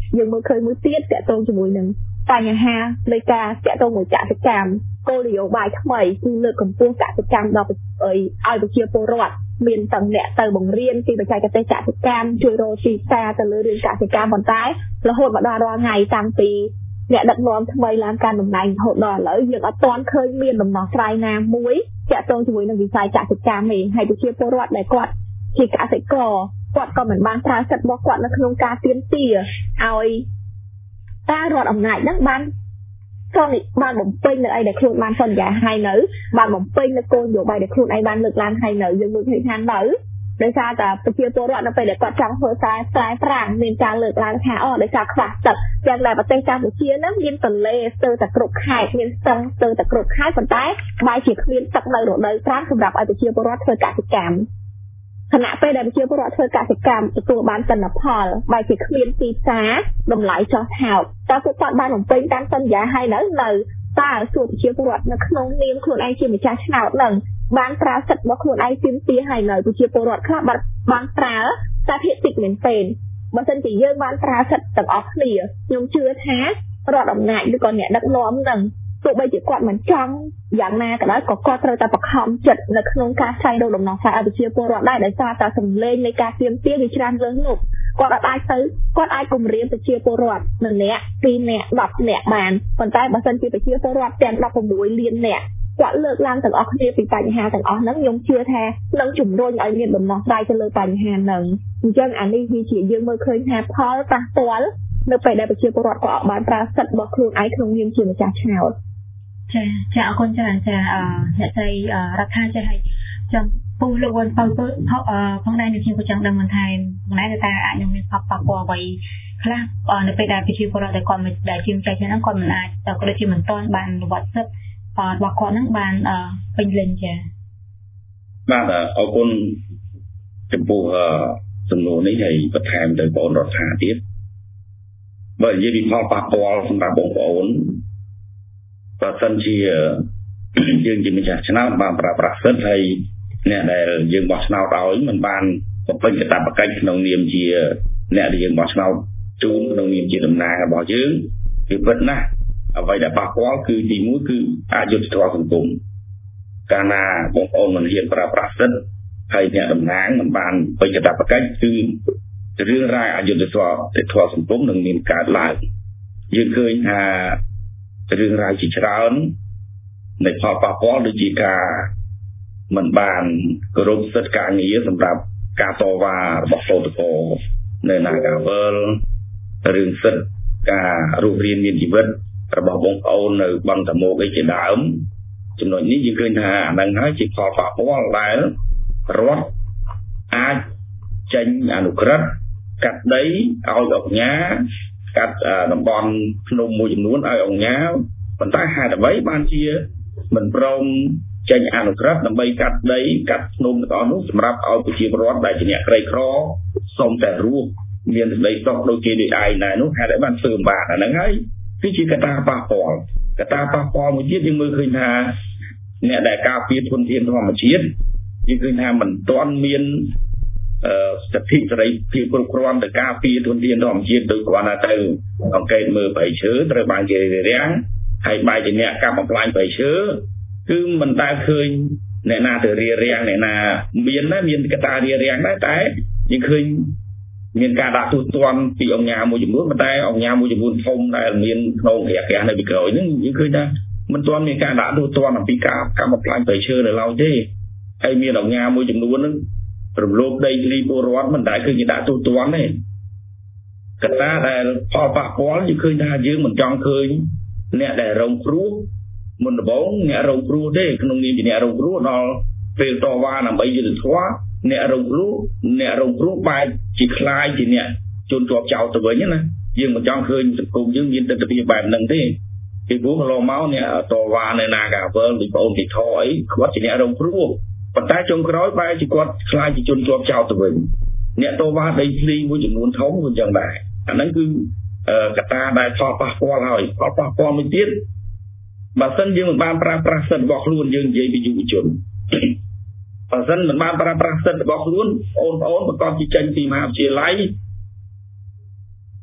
យើងមើលឃើញមួយទៀតតាក់ទងជាមួយនឹងបញ្ហានៃការតាក់ទងមួយកសិកម្មគោលនយោបាយថ្មីគឺលើកកម្ពស់កសិកម្មដល់ឲ្យប្រជាពលរដ្ឋមានទាំងអ្នកទៅបង្រៀនពីបច្ចេកទេសកសិកម្មជួយរកទីផ្សារទៅលើរឿងកសិកម្មប៉ុន្តែរហូតមកដល់រាល់ថ្ងៃតាំងពីអ្នកដឹកនាំថ្មីឡើងកាន់តំណែងរហូតដល់ឥឡូវយើងអត់ទាន់ឃើញមានដំណោះស្រាយណាមួយតាក់ទងជាមួយនឹងវិស័យកសិកម្មទេហើយប្រជាពលរដ្ឋដែលគាត់ជាកសិករគាត់ក៏មិនបានប្រើសិទ្ធិរបស់គាត់នៅក្នុងការទាមទារឲ្យតារដ្ឋអំណាចហ្នឹងបានក៏បានបំពេញនៅអីដែលខ្លួនបានសន្យាឲ្យនៅបានបំពេញនៅគោលនយោបាយដែលខ្លួនឯងបានលើកឡើងឲ្យនៅយើងមើលឃើញថានៅដោយសារតែប្រជាពលរដ្ឋនៅពេលដែលគាត់ចង់ធ្វើស្រែស្រែប្រាំងមានការលើកឡើងថាអូដោយសារខ្វះទឹកយ៉ាងដែលប្រទេសកម្ពុជាហ្នឹងមានទន្លេស្ទើរតែគ្រប់ខេត្តមានស្ទឹងស្ទើរតែគ្រប់ខេត្តប៉ុន្តែបែរជាគ្មានទឹកនៅរដូវប្រាំងសម្រាប់ឲ្យប្រជាពលរដ្ឋធ្វើកសិកម្មខណៈពេលដែលប្រជាពលរដ្ឋធ្វើកសិកម្មទទួលបានទិន្នផលបែរជាគ្មានទីផ្សារតម្លៃចុះថោកតើពួកគាត់បានបំពេញតាមសន្យាឲ្យនៅនៅតើសួរប្រជាពលរដ្ឋនៅក្នុងនាមខ្លួនឯងជាម្ចាស់ឆ្នោតនឹងបានប្រើសិទ្ធិរបស់ខ្លួនឯងទាមទារឲ្យនៅប្រជាពលរដ្ឋខ្លះបានបានប្រើតែភាគតិចមែនទេបើមិនជាយើងបានប្រើសិទ្ធិទាំងអស់គ្នាខ្ញុំជឿថារដ្ឋអំណាចឬក៏អ្នកដឹកនាំនឹងទោះបីជាគាត់មិនចង់យ៉ាងណាក៏ដោយក៏គាត់ត្រូវតែបង្ខំចិត្តនៅក្នុងការស្វែងរកដំណោះស្រាយឲ្យប្រជាពលរដ្ឋដែរដោយសារតែសម្លេងនៃការទាមទារវាច្រើនលើសលប់គាត់អាចទៅគាត់អាចគម្រាមប្រជាពលរដ្ឋម្នាក់ពីរនាក់ដប់នាក់បានប៉ុន្តែបើសិនជាប្រជាពលរដ្ឋទាំងដប់ប្រាំមួយលាននាក់គាត់លើកឡើងទាំងអស់គ្នាពីបញ្ហាទាំងអស់ហ្នឹងខ្ញុំជឿថានឹងជំរុញឲ្យមានដំណោះស្រាយទៅលើបញ្ហាហ្នឹងអញ្ចឹងអានេះវាជាយើងមើលឃើញថាផលប៉ះពាល់នៅពេលដែលប្រជាពលរដ្ឋក៏បានប្រើសិទ្ធិរបស់ខ្លួនឯងក្នុងនាមជាម្ចាស់ឆ្នោតចាចាអរគុណច្រើនចាអឺអ្នកស្រីរដ្ឋាចាឲ្យចំពោះលោកវ៉ាន់ប៉ៅផងដែរខ្ញុំក៏ចង់ដឹងបន្ថែមប៉ុន្តែតើអាចនឹងមានផលប៉ះពាល់អ្វីខ្លះនៅពេលដែលប្រជាពលរដ្ឋដែលគាត់មិនដែលជាម្ចាស់ឆ្នោតគាត់មិនអាចក៏ដូចជាមិនទាន់បានវត្តសិទ្ធិរបស់គាត់ហ្នឹងបានពេញលេញចាបាទអរគុណចំពោះសំណួរនេះហើយបន្ថែមទៅបងរដ្ឋាទៀតបើនិយាយពីផលប៉ះពាល់សម្រាប់បងប្អូនបើសិនជាយើងជាម្ចាស់ឆ្នោតបានប្រើប្រាស់សិទ្ធិហើយអ្នកដែលយើងបោះឆ្នោតឲ្យមិនបានបំពេញកាតព្វកិច្ចក្នុងនាមជាអ្នកដែលយើងបោះឆ្នោតជូនក្នុងនាមជាតំណាងរបស់យើងគឺពិតណាស់អ្វីដែលប៉ះពាល់គឺទីមួយគឺអយុត្តិធម៌សង្គមកាលណាបងប្អូនមិនហ៊ានប្រើប្រាស់សិទ្ធិហើយអ្នកតំណាងមិនបានពេញកាតព្វកិច្ចគឺរឿងរ៉ាវអយុត្តិធម៌សង្គមនឹងមានកើតឡើងយើងឃើញថារឿងរ៉ាវជាច្រើននៃផលប៉ះពាល់ដូចជាការមិនបានគោរពសិទ្ធិការងារសម្រាប់ការតវ៉ារបស់ពលករនៅNagawalរឿងសិទ្ធិការរស់រានមានជីវិតរបស់បងប្អូននៅបឹងតមោកអីជាដើមចំណុចនេះយើងឃើញថាអានឹងហើយជាផលប៉ះពាល់ដែលរដ្ឋអាចចេញអនុក្រឹត្យកាត់ដីឲ្យអង្គការកាត់តំបន់ភ្នំមួយចំនួនឲ្យអង្គការប៉ុន្តែហេតុអ្វីបានជាមិនព្រមចេញអនុក្រឹត្យដើម្បីកាត់ដីកាត់ភ្នំទាំងអស់នោះសម្រាប់ឲ្យប្រជាពលរដ្ឋដែលជាអ្នកក្រីក្រសូមតែរស់មានសេចក្តីសុខដូចគេដូចឯងដែរនោះហេតុអីបានធ្វើបានអាហ្នឹងហើយគឺជាកត្តាប៉ះពាល់កត្តាប៉ះពាល់មួយទៀតយើងមើលឃើញថាអ្នកដែលការពារធនធានធម្មជាតិយើងឃើញថាមិនទាន់មានអឺសិទ្ធិសេរីភាពគ្រប់គ្រាន់ទៅការពារធនធានធម្មជាតិដោយគ្រាន់តែទៅអង្កេតមើលព្រៃឈើត្រូវបានគេរាំងហើយបែរជាអ្នកកាប់បំផ្លាញព្រៃឈើគឺមិនដែលឃើញអ្នកណាទៅរារាំងអ្នកណាមានណាមានកត្តារារាំងដែរតែយើងឃើញមានការដាក់ទូទាត់ពីអង្គការមួយចំនួនប៉ុន្តែអង្គការមួយចំនួនធំដែលមានក្នុងរាជការនៅពីក្រោយហ្នឹងយើងឃើញថាមិនទាន់មានការដាក់ទូទាត់អំពីការកាប់បំផ្លាញព្រៃឈើនៅឡើយទេហើយមានអង្គការមួយចំនួនហ្នឹងរំលោភដីធ្លីពលរដ្ឋមិនដែលឃើញគេដាក់ទូទាត់ទេកត្តាដែលផលប៉ះពាល់យើងឃើញថាយើងមិនចង់ឃើញអ្នកដែលរងគ្រោះមុនដំបូងអ្នករងគ្រោះទេក្នុងនាមជាអ្នករងគ្រោះដល់ពេលតវ៉ាដើម្បីយុត្តិធម៌អ្នករងគ្រោះអ្នករងគ្រោះបែរជាខ្លាយជាអ្នកជន់ជាប់ចោលទៅវិញណាយើងមិនចង់ឃើញសង្គមយើងមានទស្សនវិជ្ជាបែបហ្នឹងទេពីព្រោះកន្លងមកអ្នកតវ៉ានៅ Nagawal ពីបងទីថអីគាត់ជាអ្នករងគ្រោះប៉ុន្តែចុងក្រោយបែរជាគាត់ខ្លាយជាជន់ជាប់ចោលទៅវិញអ្នកតវ៉ាដីធ្លីមួយចំនួនធំក៏ចឹងដែរអាហ្នឹងគឺកត្តាដែលផលប៉ះពាល់ហើយផលប៉ះពាល់មួយទៀតបើសិនយើងមិនបានប្រើប្រាស់សិទ្ធិរបស់ខ្លួនយើងនិយាយពីយុវជនបើសិនមិនបានប្រើប្រាស់សិទ្ធិរបស់ខ្លួនបងប្អូនប្រកបជាចេញពីមហាវិទ្យាល័យ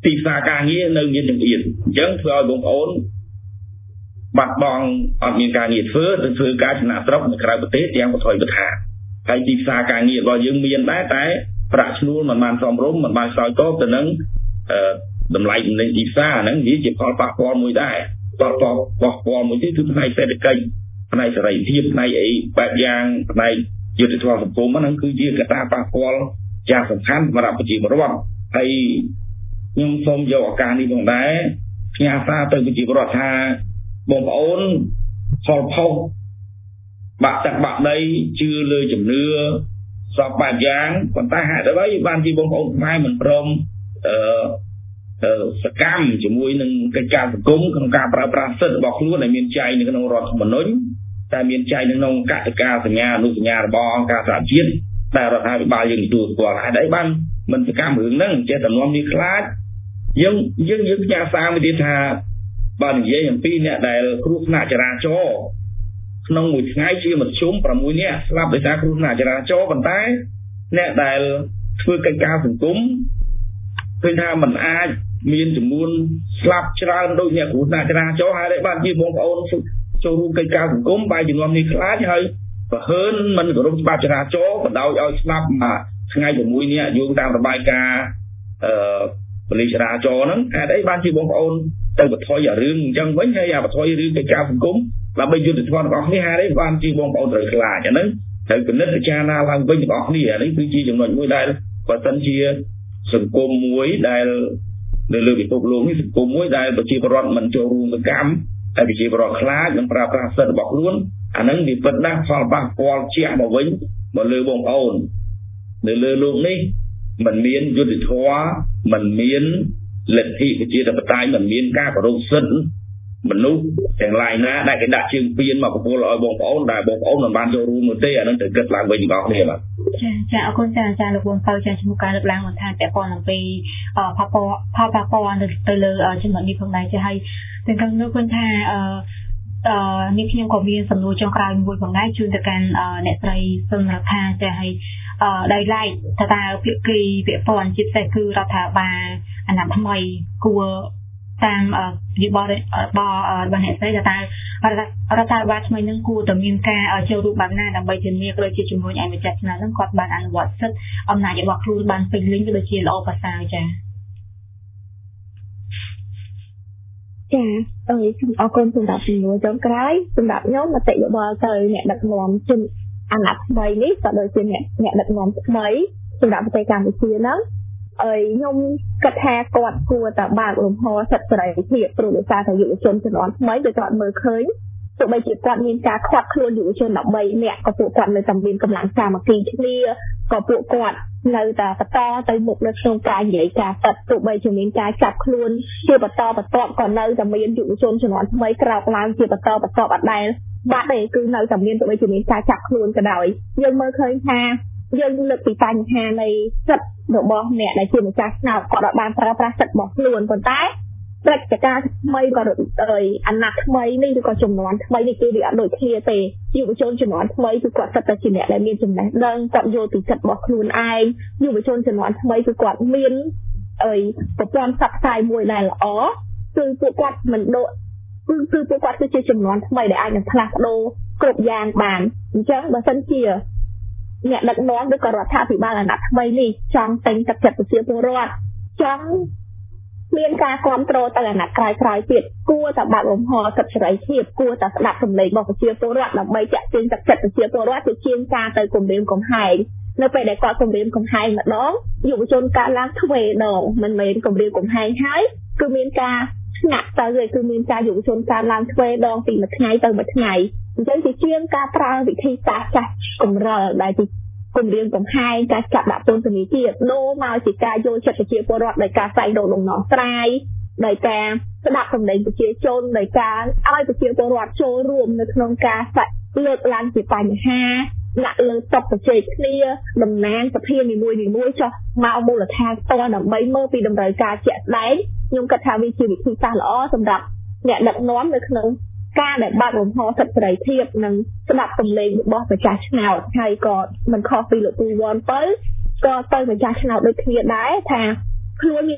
ទីផ្សារការងារនៅមានជំនាញអញ្ចឹងធ្វើឲ្យបងប្អូនបាត់បង់អត់មានការងារធ្វើទៅធ្វើការចំណាក់ស្រុកនៅក្រៅប្រទេសទាំងបថុយបថាហើយទីផ្សារការងាររបស់យើងមានដែរតែប្រាក់ឈ្នួលមិនបានសមរម្យមិនបានឆ្លើយតបទៅនឹងតម្លៃនៃទីផ្សារហ្នឹងវាជាផលប៉ះពាល់មួយដែរប៉ះពាល់ប៉ះពាល់មួយទៀតគឺផ្នែកសេដ្ឋកិច្ចផ្នែកសេរីភាពផ្នែកអីបែបយ៉ាងផ្នែកយុត្តិធម៌សង្គមហ្នឹងគឺជាកត្តាប៉ះពាល់យ៉ាងសំខាន់សម្រាប់ប្រជាពលរដ្ឋហើយខ្ញុំសូមយកឱកាសនេះផងដែរផ្ញើសារទៅប្រជាពលរដ្ឋថាបងប្អូនផលផុសបាក់ទឹកបាក់ដីជឿលើជំនឿសពបែបយ៉ាងប៉ុន្តែហេតុអ្វីបានជាបងប្អូនខ្មែរមិនព្រមអឺសកម្មជាមួយនឹងកិច្ចការសង្គមក្នុងការប្រើប្រាស់សិទ្ធិរបស់ខ្លួនដែលមានចែងនៅក្នុងរដ្ឋធម្មនុញ្ញតែមានចែងនៅក្នុងកតិកាសញ្ញាអនុសញ្ញារបស់អង្គការសហជាតិតែរដ្ឋាភិបាលយើងទទួលស្គាល់ហេតុអីបានមិនសកម្មរឿងហ្នឹងចេះតែនាំនេះខ្លាចយើងយើងយើងផ្ញើសារមួយទៀតថាបើនិយាយអំពីអ្នកដែលគ្រោះថ្នាក់ចរាចរណ៍ក្នុងមួយថ្ងៃជាមធ្យមប្រាំមួយនាក់ស្លាប់ដោយសារគ្រោះថ្នាក់ចរាចរណ៍ប៉ុន្តែអ្នកដែលធ្វើកិច្ចការសង្គមឃើញថាมันអាចមានចំនួនស្លាប់ច្រើនដូចអ្នកគ្រោះថ្នាក់ចរាចរណ៍ហើយបានជាបងប្អូនចូលរួមកិច្ចការសង្គមបែរជានាំនេះខ្លាចហើយប្រហើនមិនគោរពច្បាប់ចរាចរណ៍បណ្ដោយឲ្យស្លាប់មួយថ្ងៃជាមួយនាក់យោងតាមរបាយការណ៍អឺប៉ូលីសចរាចរណ៍ហ្នឹងហេតុអីបានជាបងប្អូនទៅបថុយអារឿងអញ្ចឹងវិញហើយអាបថុយរឿងកិច្ចការសង្គមដើម្បីយុទ្ធធម៌របស់គ្នាហេតុអីបានជាបងប្អូនត្រូវខ្លាចអាហ្នឹងត្រូវពិនិត្យពិចារណាឡើងវិញរបស់គ្នានេះគឺជាចំណុចមួយដែលបើសិនជាសង្គមមួយដែលនៅលើពិភពលោកនេះសង្គមមួយដែលប្រជាពលរដ្ឋមិនចូលរួមសកម្មហើយប្រជាពលរដ្ឋខ្លាចនឹងប្រើប្រាស់សិទ្ធិរបស់ខ្លួនអាហ្នឹងវាពិតណាស់ផលប៉ះពាល់ជាក់មកវិញមកលើបងប្អូននៅលើលោកនេះมันមានយុត្តិធម៌มันមានលទ្ធិប្រជាធិបតេយ្យมันមានការគោរពសិទ្ធិមនុស្សទាំងឡាយណាដែលគេដាក់ជើងពៀនមកប្រគល់ឲ្យបងប្អូនដែលបងប្អូនមិនបានចូលរួមនោះទេអានឹងត្រូវគិតឡើងវិញបងប្អូននេះបាទចាចាអរគុណចាអាចារ្យលោកវងពៅចាជំនួសការលើកឡើងបន្ថែមពាក់ព័ន្ធអំពីផលប៉ះផលប៉ះពាល់ទៅលើចំណុចនេះផងដែរចាហើយទាំងក្នុងនោះឃើញថាអឺអឺនេះខ្ញុំក៏មានសំណួរចុងក្រោយមួយផងដែរជូនទៅកាន់អ្នកស្រីសុនរដ្ឋាចាហើយអឺដោយឡែកថាតើភាគីពាក់ព័ន្ធជាពិសេសគឺរដ្ឋាភិបាលអាណត្តិថ្មីគួរតាមវិបត្តិរបស់របស់អ្នកស្រីថាតើរដ្ឋាភិបាលថ្មីនឹងគួរតែមានការចូលរួមបែបណាដើម្បីធានាក៏ដូចជាជំនួយឲ្យម្ចាស់ឆ្នោតនឹងគាត់បានអនុវត្តសិទ្ធិអំណាចរបស់ខ្លួនបានពេញលេញក៏ដូចជាល្អប្រសើរចា៎ចាអរគុណអរគុណសម្រាប់ជំនួយចុងក្រោយសម្រាប់ខ្ញុំមតិយោបល់ទៅអ្នកដឹកនាំជនអាណត្តិថ្មីនេះក៏ដូចជាអ្នកអ្នកដឹកនាំថ្មីសម្រាប់ប្រទេសកម្ពុជាហ្នឹងអើយខ្ញុំគិតថាគាត់គួរតែបើកលំហសិទ្ធិសេរីភាពព្រោះដោយសារតែយុវជនជំនាន់ថ្មីដែលគាត់មើលឃើញទោះបីជាគាត់មានការខាត់ខ្លួនយុវជន13នាក់ក៏ពួកគាត់នៅតែមានកម្លាំងសាមគ្គីគ្នាក៏ពួកគាត់នៅតែបន្តទៅមុខនៅក្នុងការនិយាយការពិតទោះបីជាមានការចាប់ខ្លួនជាបន្តបន្ទាប់ក៏នៅតែមានយុវជនជំនាន់ថ្មីក្រោកឡើងជាបន្តបន្ទាប់អត់ដែលបាត់ទេគឺនៅតែមានទោះបីជាមានការចាប់ខ្លួនក៏ដោយយើងមើលឃើញថាយើងលើកពីបញ្ហានៃសិទ្ធិរបស់អ្នកដែលជាម្ចាស់ឆ្នោតគាត់បានប្រើប្រាស់សិទ្ធិរបស់ខ្លួនប៉ុន្តែព្រឹត្តិការណ៍ថ្មីក៏ដោយអាណត្តិថ្មីនេះឬក៏ចំនួនថ្មីនេះគឺវាអត់ដូចគ្នាទេយុវជនចំនួនថ្មីគឺគាត់សិតតែជាអ្នកដែលមានចំណេះដឹងគាត់យល់ពីសិទ្ធិរបស់ខ្លួនឯងយុវជនចំនួនថ្មីគឺគាត់មានអីប្រព័ន្ធផ្សព្វផ្សាយមួយដែលល្អគឺពួកគាត់មិនដកគឺគឺពួកគាត់គឺជាចំនួនថ្មីដែលអាចនឹងផ្លាស់ប្ដូរគ្រប់យ៉ាងបានអញ្ចឹងបើសិនជាអ្នកដឹកនាំឬក៏រដ្ឋាភិបាលអាណត្តិថ្មីនេះចង់តែងទឹកចិត្តប្រជាពលរដ្ឋចង់មានការគ្រប់គ្រងទៅអាណត្តិក្រោយៗទៀតគួរតែបើកលំហសិទ្ធិសេរីភាពគួរតែស្ដាប់សំឡេងរបស់ប្រជាពលរដ្ឋដើម្បីចាក់ទាញទឹកចិត្តប្រជាពលរដ្ឋទៅជាងការទៅគំរាមកំហែងនៅពេលដែលគាត់គំរាមកំហែងម្ដងយុវជនកើតឡើងទ្វេដងមិនមែនគំរាមកំហែងហើយគឺមានការស្នាក់ទៅហើយគឺមានការយុវជនកើតឡើងទ្វេដងពីមួយថ្ងៃទៅមួយថ្ងៃអញ្ចឹងជាជាងការប្រើវិធីសាស្ត្រចាស់កម្រិលដែលជាគម្រាមកំហែងការចាប់ដាក់ពន្ធនាគារដូរមកជាការយល់ចិត្តប្រជាពលរដ្ឋដោយការស្វែងរកដំណោះស្រាយដោយការស្ដាប់សម្លេងប្រជាជនដោយការឲ្យប្រជាពលរដ្ឋចូលរួមនៅក្នុងការលើកឡើងពីបញ្ហាដាក់លើតុប្រជែងគ្នាតំណាងសភានីមួយៗចុះមកមូលដ្ឋានផ្ទាល់ដើម្បីមើលពីតម្រូវការជាក់ស្ដែងខ្ញុំគិតថាវាជាវិធីសាស្ត្រល្អសម្រាប់អ្នកដឹកនាំនៅក្នុងការដែលបើកលំហសិទ្ធិសេរីភាពនិងស្ដាប់សំឡេងរបស់ប្រជាឆ្នោតហើយក៏មិនខុសពីលោកពូវ៉ាន់ពៅក៏ទៅម្ចាស់ឆ្នោតដូចគ្នាដែរថាខ្លួនមាន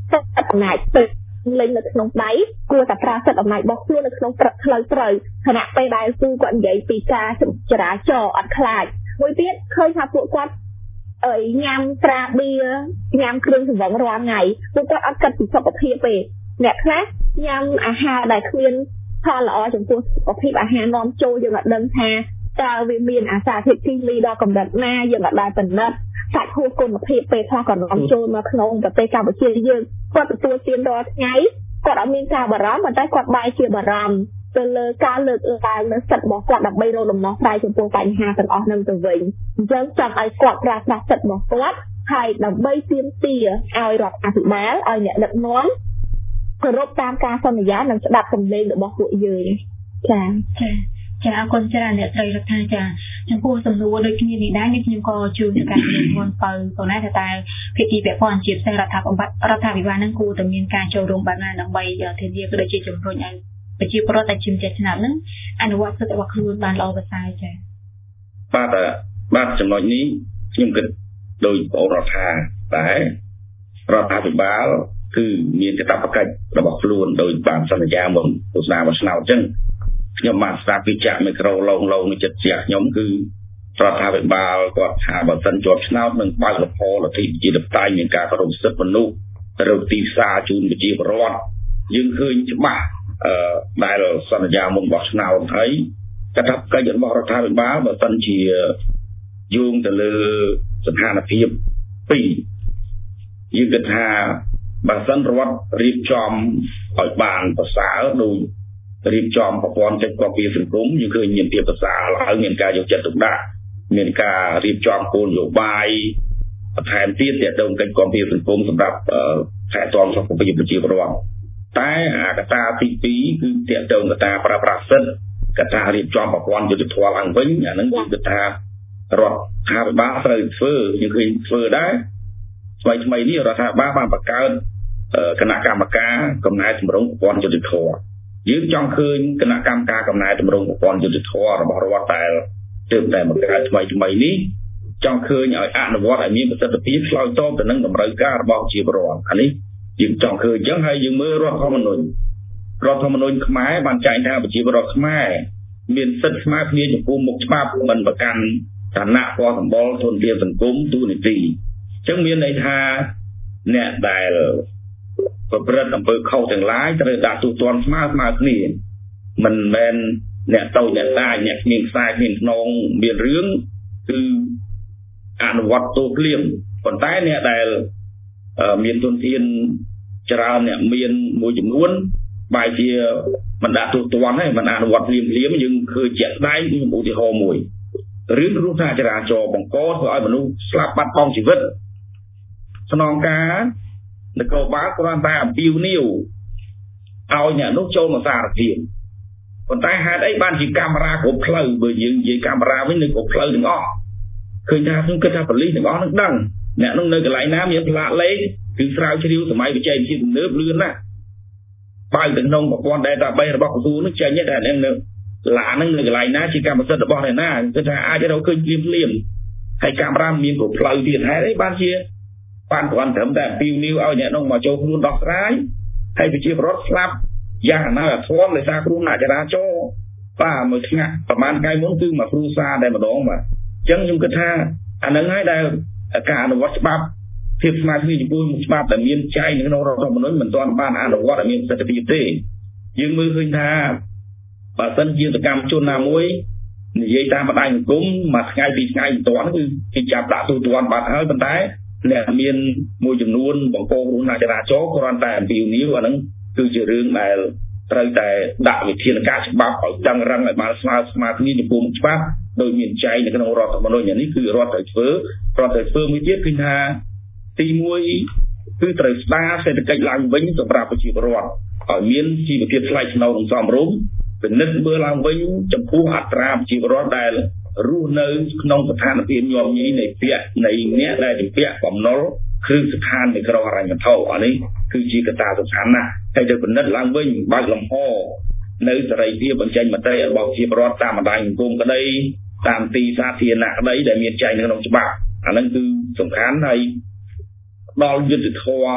អំណាចទៅលេងនៅក្នុងដៃគួរតែប្រើសិទ្ធិអំណាចរបស់ខ្លួននៅក្នុងព្រឹកផ្លូវត្រូវខណៈពេលដែលគូគាត់និយាយពីការចរាចរណ៍អត់ខ្លាចមួយទៀតឃើញថាពួកគាត់អីញ៉ាំត្រាបៀញ៉ាំគ្រឿងសង្វឹងរាល់ថ្ងៃពួកគាត់អត់គិតពីសុខភាពទេអ្នកខ្លះញ៉ាំអាហារដែលគ្មានផលល្អចំពោះសុខភាពអាហារនាំចូលយើងអត់ដឹងថាតើវាមានអាសារធាតុគីមីដល់កម្រិតណាយើងអត់ដែលពិនិត្យសាច់ហួសគុណភាពពេលខ្លះក៏នាំចូលមកក្នុងប្រទេសកម្ពុជាយើងគាត់ទទួលទានរាល់ថ្ងៃគាត់អត់មានការបារម្ភប៉ុន្តែគាត់បែរជាបារម្ភទៅលើការលើកឡើងនៅសិទ្ធិរបស់គាត់ដើម្បីរកដំណោះស្រាយចំពោះបញ្ហាទាំងអស់ហ្នឹងទៅវិញអញ្ចឹងចង់ឲ្យគាត់ប្រើប្រាស់សិទ្ធិរបស់គាត់ហើយដើម្បីទាមទារឲ្យរដ្ឋាភិបាលឲ្យអ្នកដឹកនាំគោរពតាមការសន្យានិងស្ដាប់សម្លេងរបស់ពួកយើងចា៎ចា៎ចាអរគុណច្រើនអ្នកស្រីរដ្ឋាចាចំពោះសំណួរដូចគ្នានេះដែរនេះខ្ញុំក៏ជួនទៅការរៀនមុនទៅប៉ុន្តែតែភាគីពាក់ព័ន្ធជាផ្សេងរដ្ឋាភិបាលរដ្ឋាភិបាលនឹងគួរតែមានការចូលរួមបានណាដើម្បីធានាក៏ដូចជាជំរុញឲ្យប្រជាពលរដ្ឋតែជាជាឆ្នាំហ្នឹងអនុវត្តសិទ្ធិរបស់ខ្លួនបានល្អប្រសើរចាបាទបាទចំណុចនេះខ្ញុំគិតដោយបងរដ្ឋាតែរដ្ឋាភិបាលគឺមានកាតព្វកិច្ចរបស់ខ្លួនដោយបានសន្យាមុនទស្សនាមួយឆ្នាំអញ្ចឹងខ្ញុំបានស្ដាប់ពីចាក់មីក្រូឡងឡងនៅចិត្តជាខ្ញុំគឺរដ្ឋាភិបាលគាត់ថាបើសិនជាប់ឆ្នោតនឹងបើកលំហលទ្ធិប្រជាធិបតេយ្យមានការគោរពសិទ្ធិមនុស្សរកទីផ្សារជូនប្រជាពលរដ្ឋយើងឃើញច្បាស់អឺដែលសន្យាមុនរបស់ឆ្នោតហើយកាតព្វកិច្ចរបស់រដ្ឋាភិបាលបើសិនជាយោងទៅលើស្ថានភាពពីរយើងគិតថាបើសិនរដ្ឋរៀបចំឲ្យបានប្រសើរដោយរៀបចំប្រព័ន្ធកិច្ចការពារសង្គមយើងឃើញមានភាពប្រសើរឡើងមានការយកចិត្តទុកដាក់មានការរៀបចំគោលនយោបាយបន្ថែមទៀតទាក់ទងកិច្ចការពារសង្គមសម្រាប់ថែទាំសុខភាពប្រជាពលរដ្ឋតែអាកត្តាទីពីរគឺទាក់ទងកត្តាប្រើប្រាស់សិទ្ធិកត្តារៀបចំប្រព័ន្ធយុត្តិធម៌ឡើងវិញអាហ្នឹងគឺថារដ្ឋាភិបាលត្រូវធ្វើយើងឃើញធ្វើដែរថ្មីថ្មីនេះរដ្ឋាភិបាលបានបង្កើតគណៈកម្មការកំណែតម្រង់ប្រព័ន្ធយុត្តិធម៌យើងចង់ឃើញគណៈកម្មការកំណែតម្រង់ប្រព័ន្ធយុត្តិធម៌របស់រដ្ឋតែទើបតែបង្កើតថ្មីថ្មីនេះចង់ឃើញឲ្យអនុវត្តឲ្យមានប្រសិទ្ធភាពឆ្លើយតបទៅនឹងតម្រូវការរបស់ប្រជាពលរដ្ឋអានេះយើងចង់ឃើញអញ្ចឹងហើយយើងមើលរដ្ឋធម្មនុញ្ញរដ្ឋធម្មនុញ្ញខ្មែរបានចែងថាប្រជាពលរដ្ឋខ្មែរមានសិទ្ធិស្មើគ្នាចំពោះមុខច្បាប់មិនប្រកាន់ឋានៈពណ៌សម្បុរធនធានសង្គមទូនីតិអញ្ចឹងមានន័យថាអ្នកដែលប្រព្រឹត្តអំពើខុសទាំងឡាយត្រូវដាក់ទូទាត់ស្មើស្មើគ្នាមិនមែនអ្នកតូចអ្នកតាចអ្នកគ្មានខ្សែគ្មានខ្នងមានរឿងគឺអនុវត្តទោសភ្លាមប៉ុន្តែអ្នកដែលមានទុនធានច្រើនអ្នកមានមួយចំនួនបែរជាមិនដាក់ទូទាត់ហើយមិនអនុវត្តភ្លាមភ្លាមយើងឃើញជាក់ស្ដែងខ្ញុំឧទាហរណ៍មួយរឿងគ្រោះថ្នាក់ចរាចរណ៍បង្កធ្វើឲ្យមនុស្សស្លាប់បាត់បង់ជីវិតស្នងការនគរបាលគ្រាន់តែអំពាវនាវឲ្យអ្នកនោះចូលមកសារភាពប៉ុន្តែហេតុអីបានជាកាមេរ៉ាគ្រប់ផ្លូវបើយើងនិយាយកាមេរ៉ាវិញនៅគ្រប់ផ្លូវទាំងអស់ឃើញថាខ្ញុំគិតថាប៉ូលីសទាំងអស់នឹងដឹងអ្នកនោះនៅកន្លែងណាមានផ្លាកលេខគឺស្រាវជ្រាវសម័យបច្ចេកវិទ្យាទំនើបលឿនណាស់បើទៅក្នុងប្រព័ន្ធ database របស់ក្រសួងនឹងចេញតែនៅឡាននឹងនៅកន្លែងណាជាកម្មសិទ្ធិរបស់អ្នកណាគឺថាអាចរកឃើញភ្លាមភ្លាមហើយកាមេរ៉ាមានគ្រប់ផ្លូវទៀតហេតុអីបានជាបានគ្រាន់ត្រឹមតែអំពាវនាវឲ្យអ្នកនោះមកចូលខ្លួនដោះស្រាយហើយប្រជាពលរដ្ឋស្លាប់យ៉ាងអនាធម៌ដោយសារគ្រោះថ្នាក់ចរាចរណ៍បាទមួយថ្ងៃប្រហែលថ្ងៃមុនគឺមកគ្រូសាតែម្ដងបាទអញ្ចឹងខ្ញុំគិតថាអានឹងហើយដែលការអនុវត្តច្បាប់ភាពស្មើគ្នាចំពោះមុខច្បាប់ដែលមានចែងនៅក្នុងរដ្ឋធម្មនុញ្ញមិនទាន់បានអនុវត្តឲ្យមានប្រសិទ្ធភាពទេយើងមើលឃើញថាបើសិនជាសកម្មជនណាមួយនិយាយតាមបណ្ដាញសង្គមមួយថ្ងៃពីរថ្ងៃមិនទាន់គឺគេចាប់ដាក់ទូទាត់បាត់ហើយប៉ុន្តែអ្នកមានមួយចំនួនបង្កគ្រោះថ្នាក់ចរាចរណ៍គ្រាន់តែអំពាវនាវអាហ្នឹងគឺជារឿងដែលត្រូវតែដាក់វិធានការច្បាប់ឲ្យតឹងរឹងឲ្យបានស្មើស្មើគ្នាចំពោះមុខច្បាប់ដោយមានចែងនៅក្នុងរដ្ឋធម្មនុញ្ញនេះគឺរដ្ឋត្រូវធ្វើរដ្ឋត្រូវធ្វើមួយទៀតគឺថាទីមួយគឺត្រូវស្ដារសេដ្ឋកិច្ចឡើងវិញសម្រាប់ប្រជាពលរដ្ឋឲ្យមានជីវភាពថ្លៃថ្នូរនិងសមរម្យពិនិត្យមើលឡើងវិញចំពោះអត្រាប្រជាពលរដ្ឋដែលរស់នៅក្នុងស្ថានភាពញោមញីនៃពាក្យនៃអ្នកដែលជាពាក្យបំណុលគ្រឹះស្ថាននៃក្រមហិរញ្ញវត្ថុអានេះគឺជាកត្តាសំខាន់ណាស់ហើយទៅពិនិត្យឡើងវិញបើកលំហនៅសេរីភាពបញ្ចេញមតិរបស់ប្រជាពលរដ្ឋតាមបណ្ដាញសង្គមក្តីតាមទីសាធារណៈក្តីដែលមានចែងនៅក្នុងច្បាប់អានឹងគឺសំខាន់ហើយដល់យុត្តិធម៌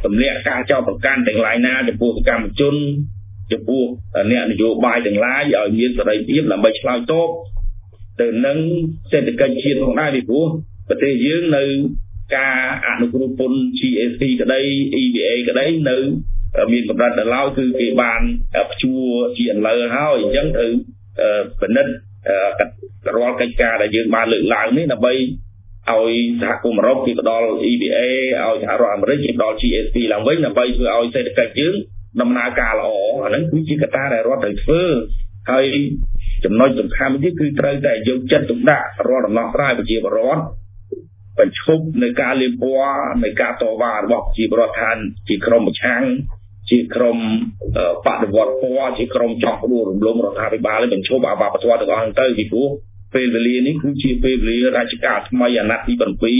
ទម្លាក់ការចោទប្រកាន់ទាំងឡាយណាចំពោះសកម្មជនចំពោះអ្នកនយោបាយទាំងឡាយឲ្យមានសេរីភាពដើម្បីឆ្លើយតបទៅនឹងសេដ្ឋកិច្ចជាតិផងដែរពីព្រោះប្រទេសយើងនៅការអនុគ្រោះពន្ធ G S P ក្តី E V A ក្តីនៅមានកម្រិតដល់ឡើយគឺគេបានព្យួរជាអន្លើហើយអញ្ចឹងទៅពិនិត្យរាល់កិច្ចការដែលយើងបានលើកឡើងនេះដើម្បីឲ្យសហគមន៍អឺរ៉ុបគេផ្ដល់ E V A ឲ្យសហរដ្ឋអាមេរិកគេផ្ដល់ G S P ឡើងវិញដើម្បីធ្វើឲ្យសេដ្ឋកិច្ចយើងដំណើរការល្អអាហ្នឹងគឺជាកត្តាដែលរដ្ឋត្រូវធ្វើហើយចំណុចសំខាន់ទៀតគឺត្រូវតែយកចិត្តទុកដាក់រាល់ដំណោះស្រាយប្រជាពលរដ្ឋបញ្ឈប់នៅការលៀមពណ៌នៃការតវ៉ារបស់ប្រជាពលរដ្ឋថាជាក្រុមប្រឆាំងជាក្រុមបដិវត្តពណ៌ជាក្រុមចោះផ្ដួលរំលំរដ្ឋាភិបាលបញ្ឈប់អាវ៉ាបធម៌ទាំងអស់ហ្នឹងទៅពីព្រោះពេលវេលានេះគឺជាពេលវេលារាជការថ្មីអាណត្តិទី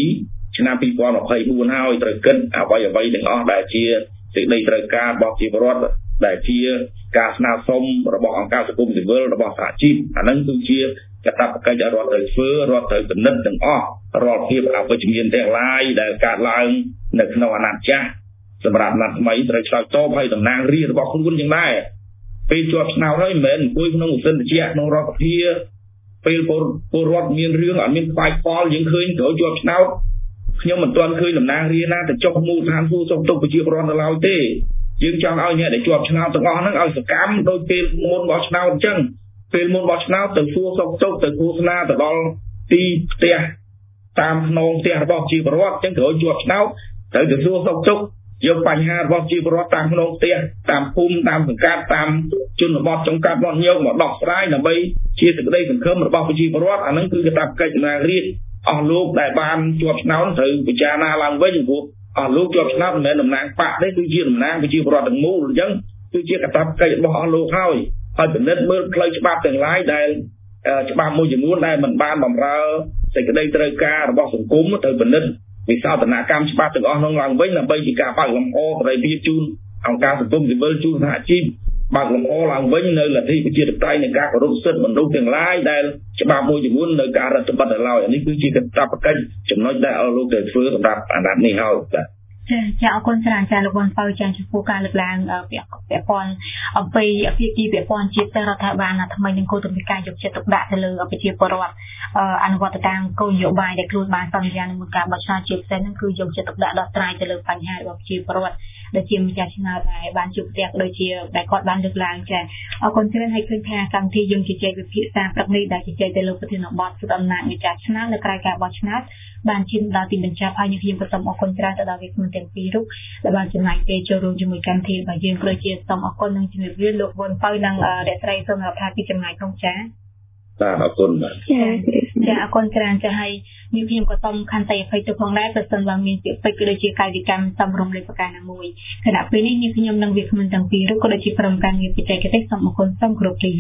7ឆ្នាំពីរពាន់ម្ភៃបួនហើយត្រូវគិតអ្វីអ្វីទាំងអស់ដែលជាសេចក្តីត្រូវការរបស់ប្រជាពលរដ្ឋដែលជាការស្នើសុំរបស់អង្គការសង្គមស៊ីវិលរបស់សហជីពអាហ្នឹងគឺជាកាតព្វកិច្ចរដ្ឋត្រូវធ្វើរដ្ឋត្រូវពិនិត្យទាំងអស់រាល់ភាពអវិជ្ជមានទាំងឡាយដែលកើតឡើងនៅក្នុងអាណត្តិចាស់សម្រាប់អាណត្តិថ្មីត្រូវឆ្លើយតបឲ្យតំណាងរាស្ត្ររបស់ខ្លួនយ៉ាងដែរពេលជាប់ឆ្នោតហើយមិនមែនអង្គុយក្នុងឧស្សាហតិចក្នុងរដ្ឋសភាពេលពលរដ្ឋមានរឿងអត់មានស្បាយខ្វល់យើងឃើញត្រូវជាប់ឆ្នោតខ្ញុំមិនទាន់ឃើញតំណាងរាស្ត្រណាទៅចុះមូលដ្ឋានសួរសុខទុក្ខប្រជាពលរដ្ឋនៅឡើយទេយើងចង់ឲ្យអ្នកដែលជាប់ឆ្នោតទាំងអស់ហ្នឹងឲ្យសកម្មដោយពេលមុនបោះឆ្នោតអញ្ចឹងពេលមុនបោះឆ្នោតទៅសួរសុខទុក្ខទៅឃោសនាទៅដល់ទីផ្ទះតាមខ្នងផ្ទះរបស់ប្រជាពលរដ្ឋអញ្ចឹងត្រូវជាប់ឆ្នោតត្រូវទៅសួរសុខទុក្ខយកបញ្ហារបស់ប្រជាពលរដ្ឋតាមខ្នងផ្ទះតាមភូមិតាមសង្កាត់តាមជនបទចុងកាត់មកយកមកដោះស្រាយដើម្បីជាសេចក្តីសង្ឃឹមរបស់ប្រជាពលរដ្ឋអាហ្នឹងគឺកាតព្វកិច្ចតំណាងរាស្ត្រអស់លោកដែលបានជាប់ឆ្នោតត្រូវពិចារណាឡើងវិញព្រោះអស់លោកជាប់ឆ្នោតមិនមែនតំណាងបកទេគឺជាតំណាងប្រជាពលរដ្ឋទាំងមូលអញ្ចឹងគឺជាកាតព្វកិច្ចរបស់អស់លោកហើយហើយពិនិត្យមើលផ្លូវច្បាប់ទាំងឡាយដែលច្បាប់មួយចំនួនដែលមិនបានបម្រើសេចក្តីត្រូវការរបស់សង្គមទៅពិនិត្យវិសោធនកម្មច្បាប់ទាំងអស់នោះឡើងវិញដើម្បីជាការបើកលំហសេរីភាពជូនអង្គការសង្គមស៊ីវិលជូនសហជីពបើកលំហឡើងវិញនៅលទ្ធិប្រជាធិបតេយ្យនៃការគោរពសិទ្ធិមនុស្សទាំងឡាយដែលច្បាប់មួយចំនួននៅការរដ្ឋបတ်ដល់ឡើយនេះគឺជាកាតព្វកិច្ចចំណុចដែលអស់លោកត្រូវធ្វើសម្រាប់អាណត្តិនេះហើយបាទចាចាអរគុណច្រើនចាលោកវ៉ាន់ប៉ៅចាចំពោះការលើកឡើងពាក់ព័ន្ធអំពីភាគីពាក់ព័ន្ធជាផ្ទះរដ្ឋាភិបាលណាថ្មីនឹងគោលទំនិកការយកចិត្តទុកដាក់ទៅលើប្រជាពលរដ្ឋអនុវត្តតាមគោលនយោបាយដែលខ្លួនបានសន្យានឹងមុនការបោះឆ្នោតជាផ្សេងហ្នឹងគឺយកចិត្តទុកដាក់ដោះស្រាយទៅលើបញ្ហារបស់ប្រជាពលរដ្ឋដែលជាម្ចាស់ឆ្នោតដែលបានជួបផ្ទះដូចជាដែលគាត់បានលើកឡើងចាអរគុណច្រើនហើយឃើញថាកម្មវិធីយើងជជែកវិភាសាព្រឹកនេះដែលជជែកទៅលើប្រធានបទសិទ្ធិអំណាចម្ចាស់ឆ្នោតនៅក្រៅការបោះឆ្នោតបានជិះដល់ទីបញ្ចប់ហើយយើងខ្ញុំក៏សូមអរគុណច្រើនទៅដល់វាគ្មិនទាំងពីររូបដែលបានចំណាយពេលចូលរួមជាមួយកម្មវិធីរបស់យើងដូចជាសូមអរគុណនិងជំរាបលាលោកវ៉ាន់ប៉ៅនិងអ្នកស្រីសូមរាប់ថាពីចំណាយផងចាបាទអរគុណបាទចាអរគុណច្រើនចាហើយយើងខ្ញុំក៏សូមខន្តីអភ័យទោសផងដែរប្រសិនបើមានពាក្យពេចន៍ក៏ដូចជាកាយវិការសំរុំលេខប្រការណាមួយខណៈពេលនេះយើងខ្ញុំនិងវាគ្មិនទាំងពីររូបក៏ដូចជាក្រុមការងារបច្ចេកទេសសូមអរគុណសូមគោរពលា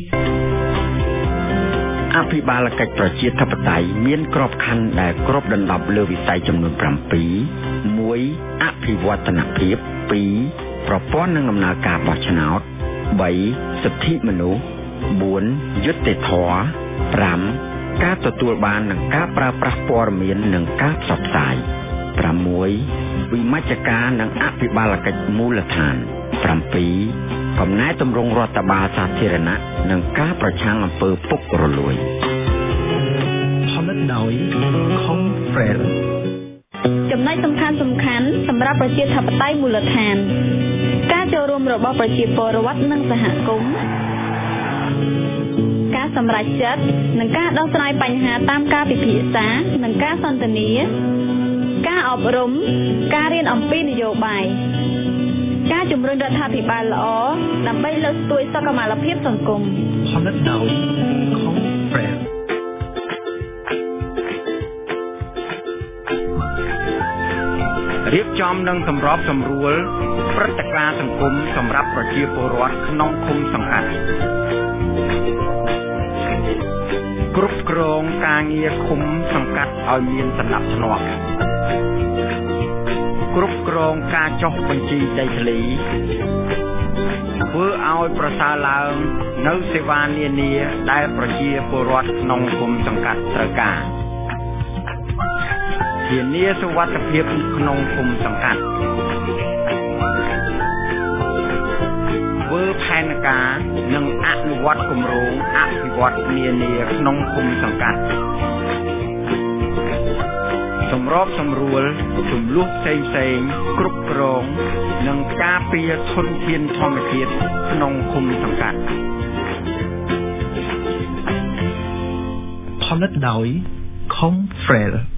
អភិបាលកិច្ចប្រជាធិបតេយ្យមានក្របខ័ណ្ឌដែលគ្របដណ្ដប់លើវិស័យចំនួនប្រាំពីរ មួយអភិវឌ្ឍនភាព ពីរប្រព័ន្ធនិងដំណើរការបោះឆ្នោត បីសិទ្ធិមនុស្ស បួនយុត្តិធម៌ ប្រាំការទទួលបាននិងការប្រើប្រាស់ព័ត៌មាននិងការផ្សព្វផ្សាយ ប្រាំមួយវិមជ្ឈការនិងអភិបាលកិច្ចមូលដ្ឋាន ប្រាំពីរកំណែទម្រង់រដ្ឋបាលសាធារណៈនិងការប្រឆាំងអំពើពុករលួយផលិតដោយ Confrere ចំណុចសំខាន់សំខាន់សម្រាប់ប្រជាធិបតេយ្យមូលដ្ឋានការចូលរួមរបស់ប្រជាពលរដ្ឋនិងសហគមន៍ការសម្រេចចិត្តនិងការដោះស្រាយបញ្ហាតាមការពិភាក្សានិងការសន្ទនាការអប់រំការរៀនអំពីនយោបាយការជំរុញរដ្ឋាភិបាលល្អដើម្បីលើកស្ទួយសុខុមាលភាពសង្គមផលិតដោយ Confrere រៀបចំនិងសម្របសម្រួលព្រឹត្តិការណ៍សង្គមសម្រាប់ប្រជាពលរដ្ឋក្នុងឃុំសង្កាត់គ្រប់គ្រងការងារឃុំសង្កាត់ឲ្យមានសណ្ដាប់ធ្នាប់គ្រប់គ្រងការចុះបញ្ជីដីធ្លីធ្វើឲ្យប្រសើរឡើងនៅសេវានានាដែលប្រជាពលរដ្ឋក្នុងឃុំសង្កាត់ត្រូវការធានាសុវត្ថិភាពក្នុងឃុំសង្កាត់ផែនការនិងអនុវត្តគម្រោងអភិវឌ្ឍនានាក្នុងភូមិសង្កាត់សម្របសម្រួលចំនួនផ្សេងផ្សេងគ្រប់គ្រងនិងការពារធនធានធម្មជាតិក្នុងភូមិសង្កាត់ផលិតដោយ Confrel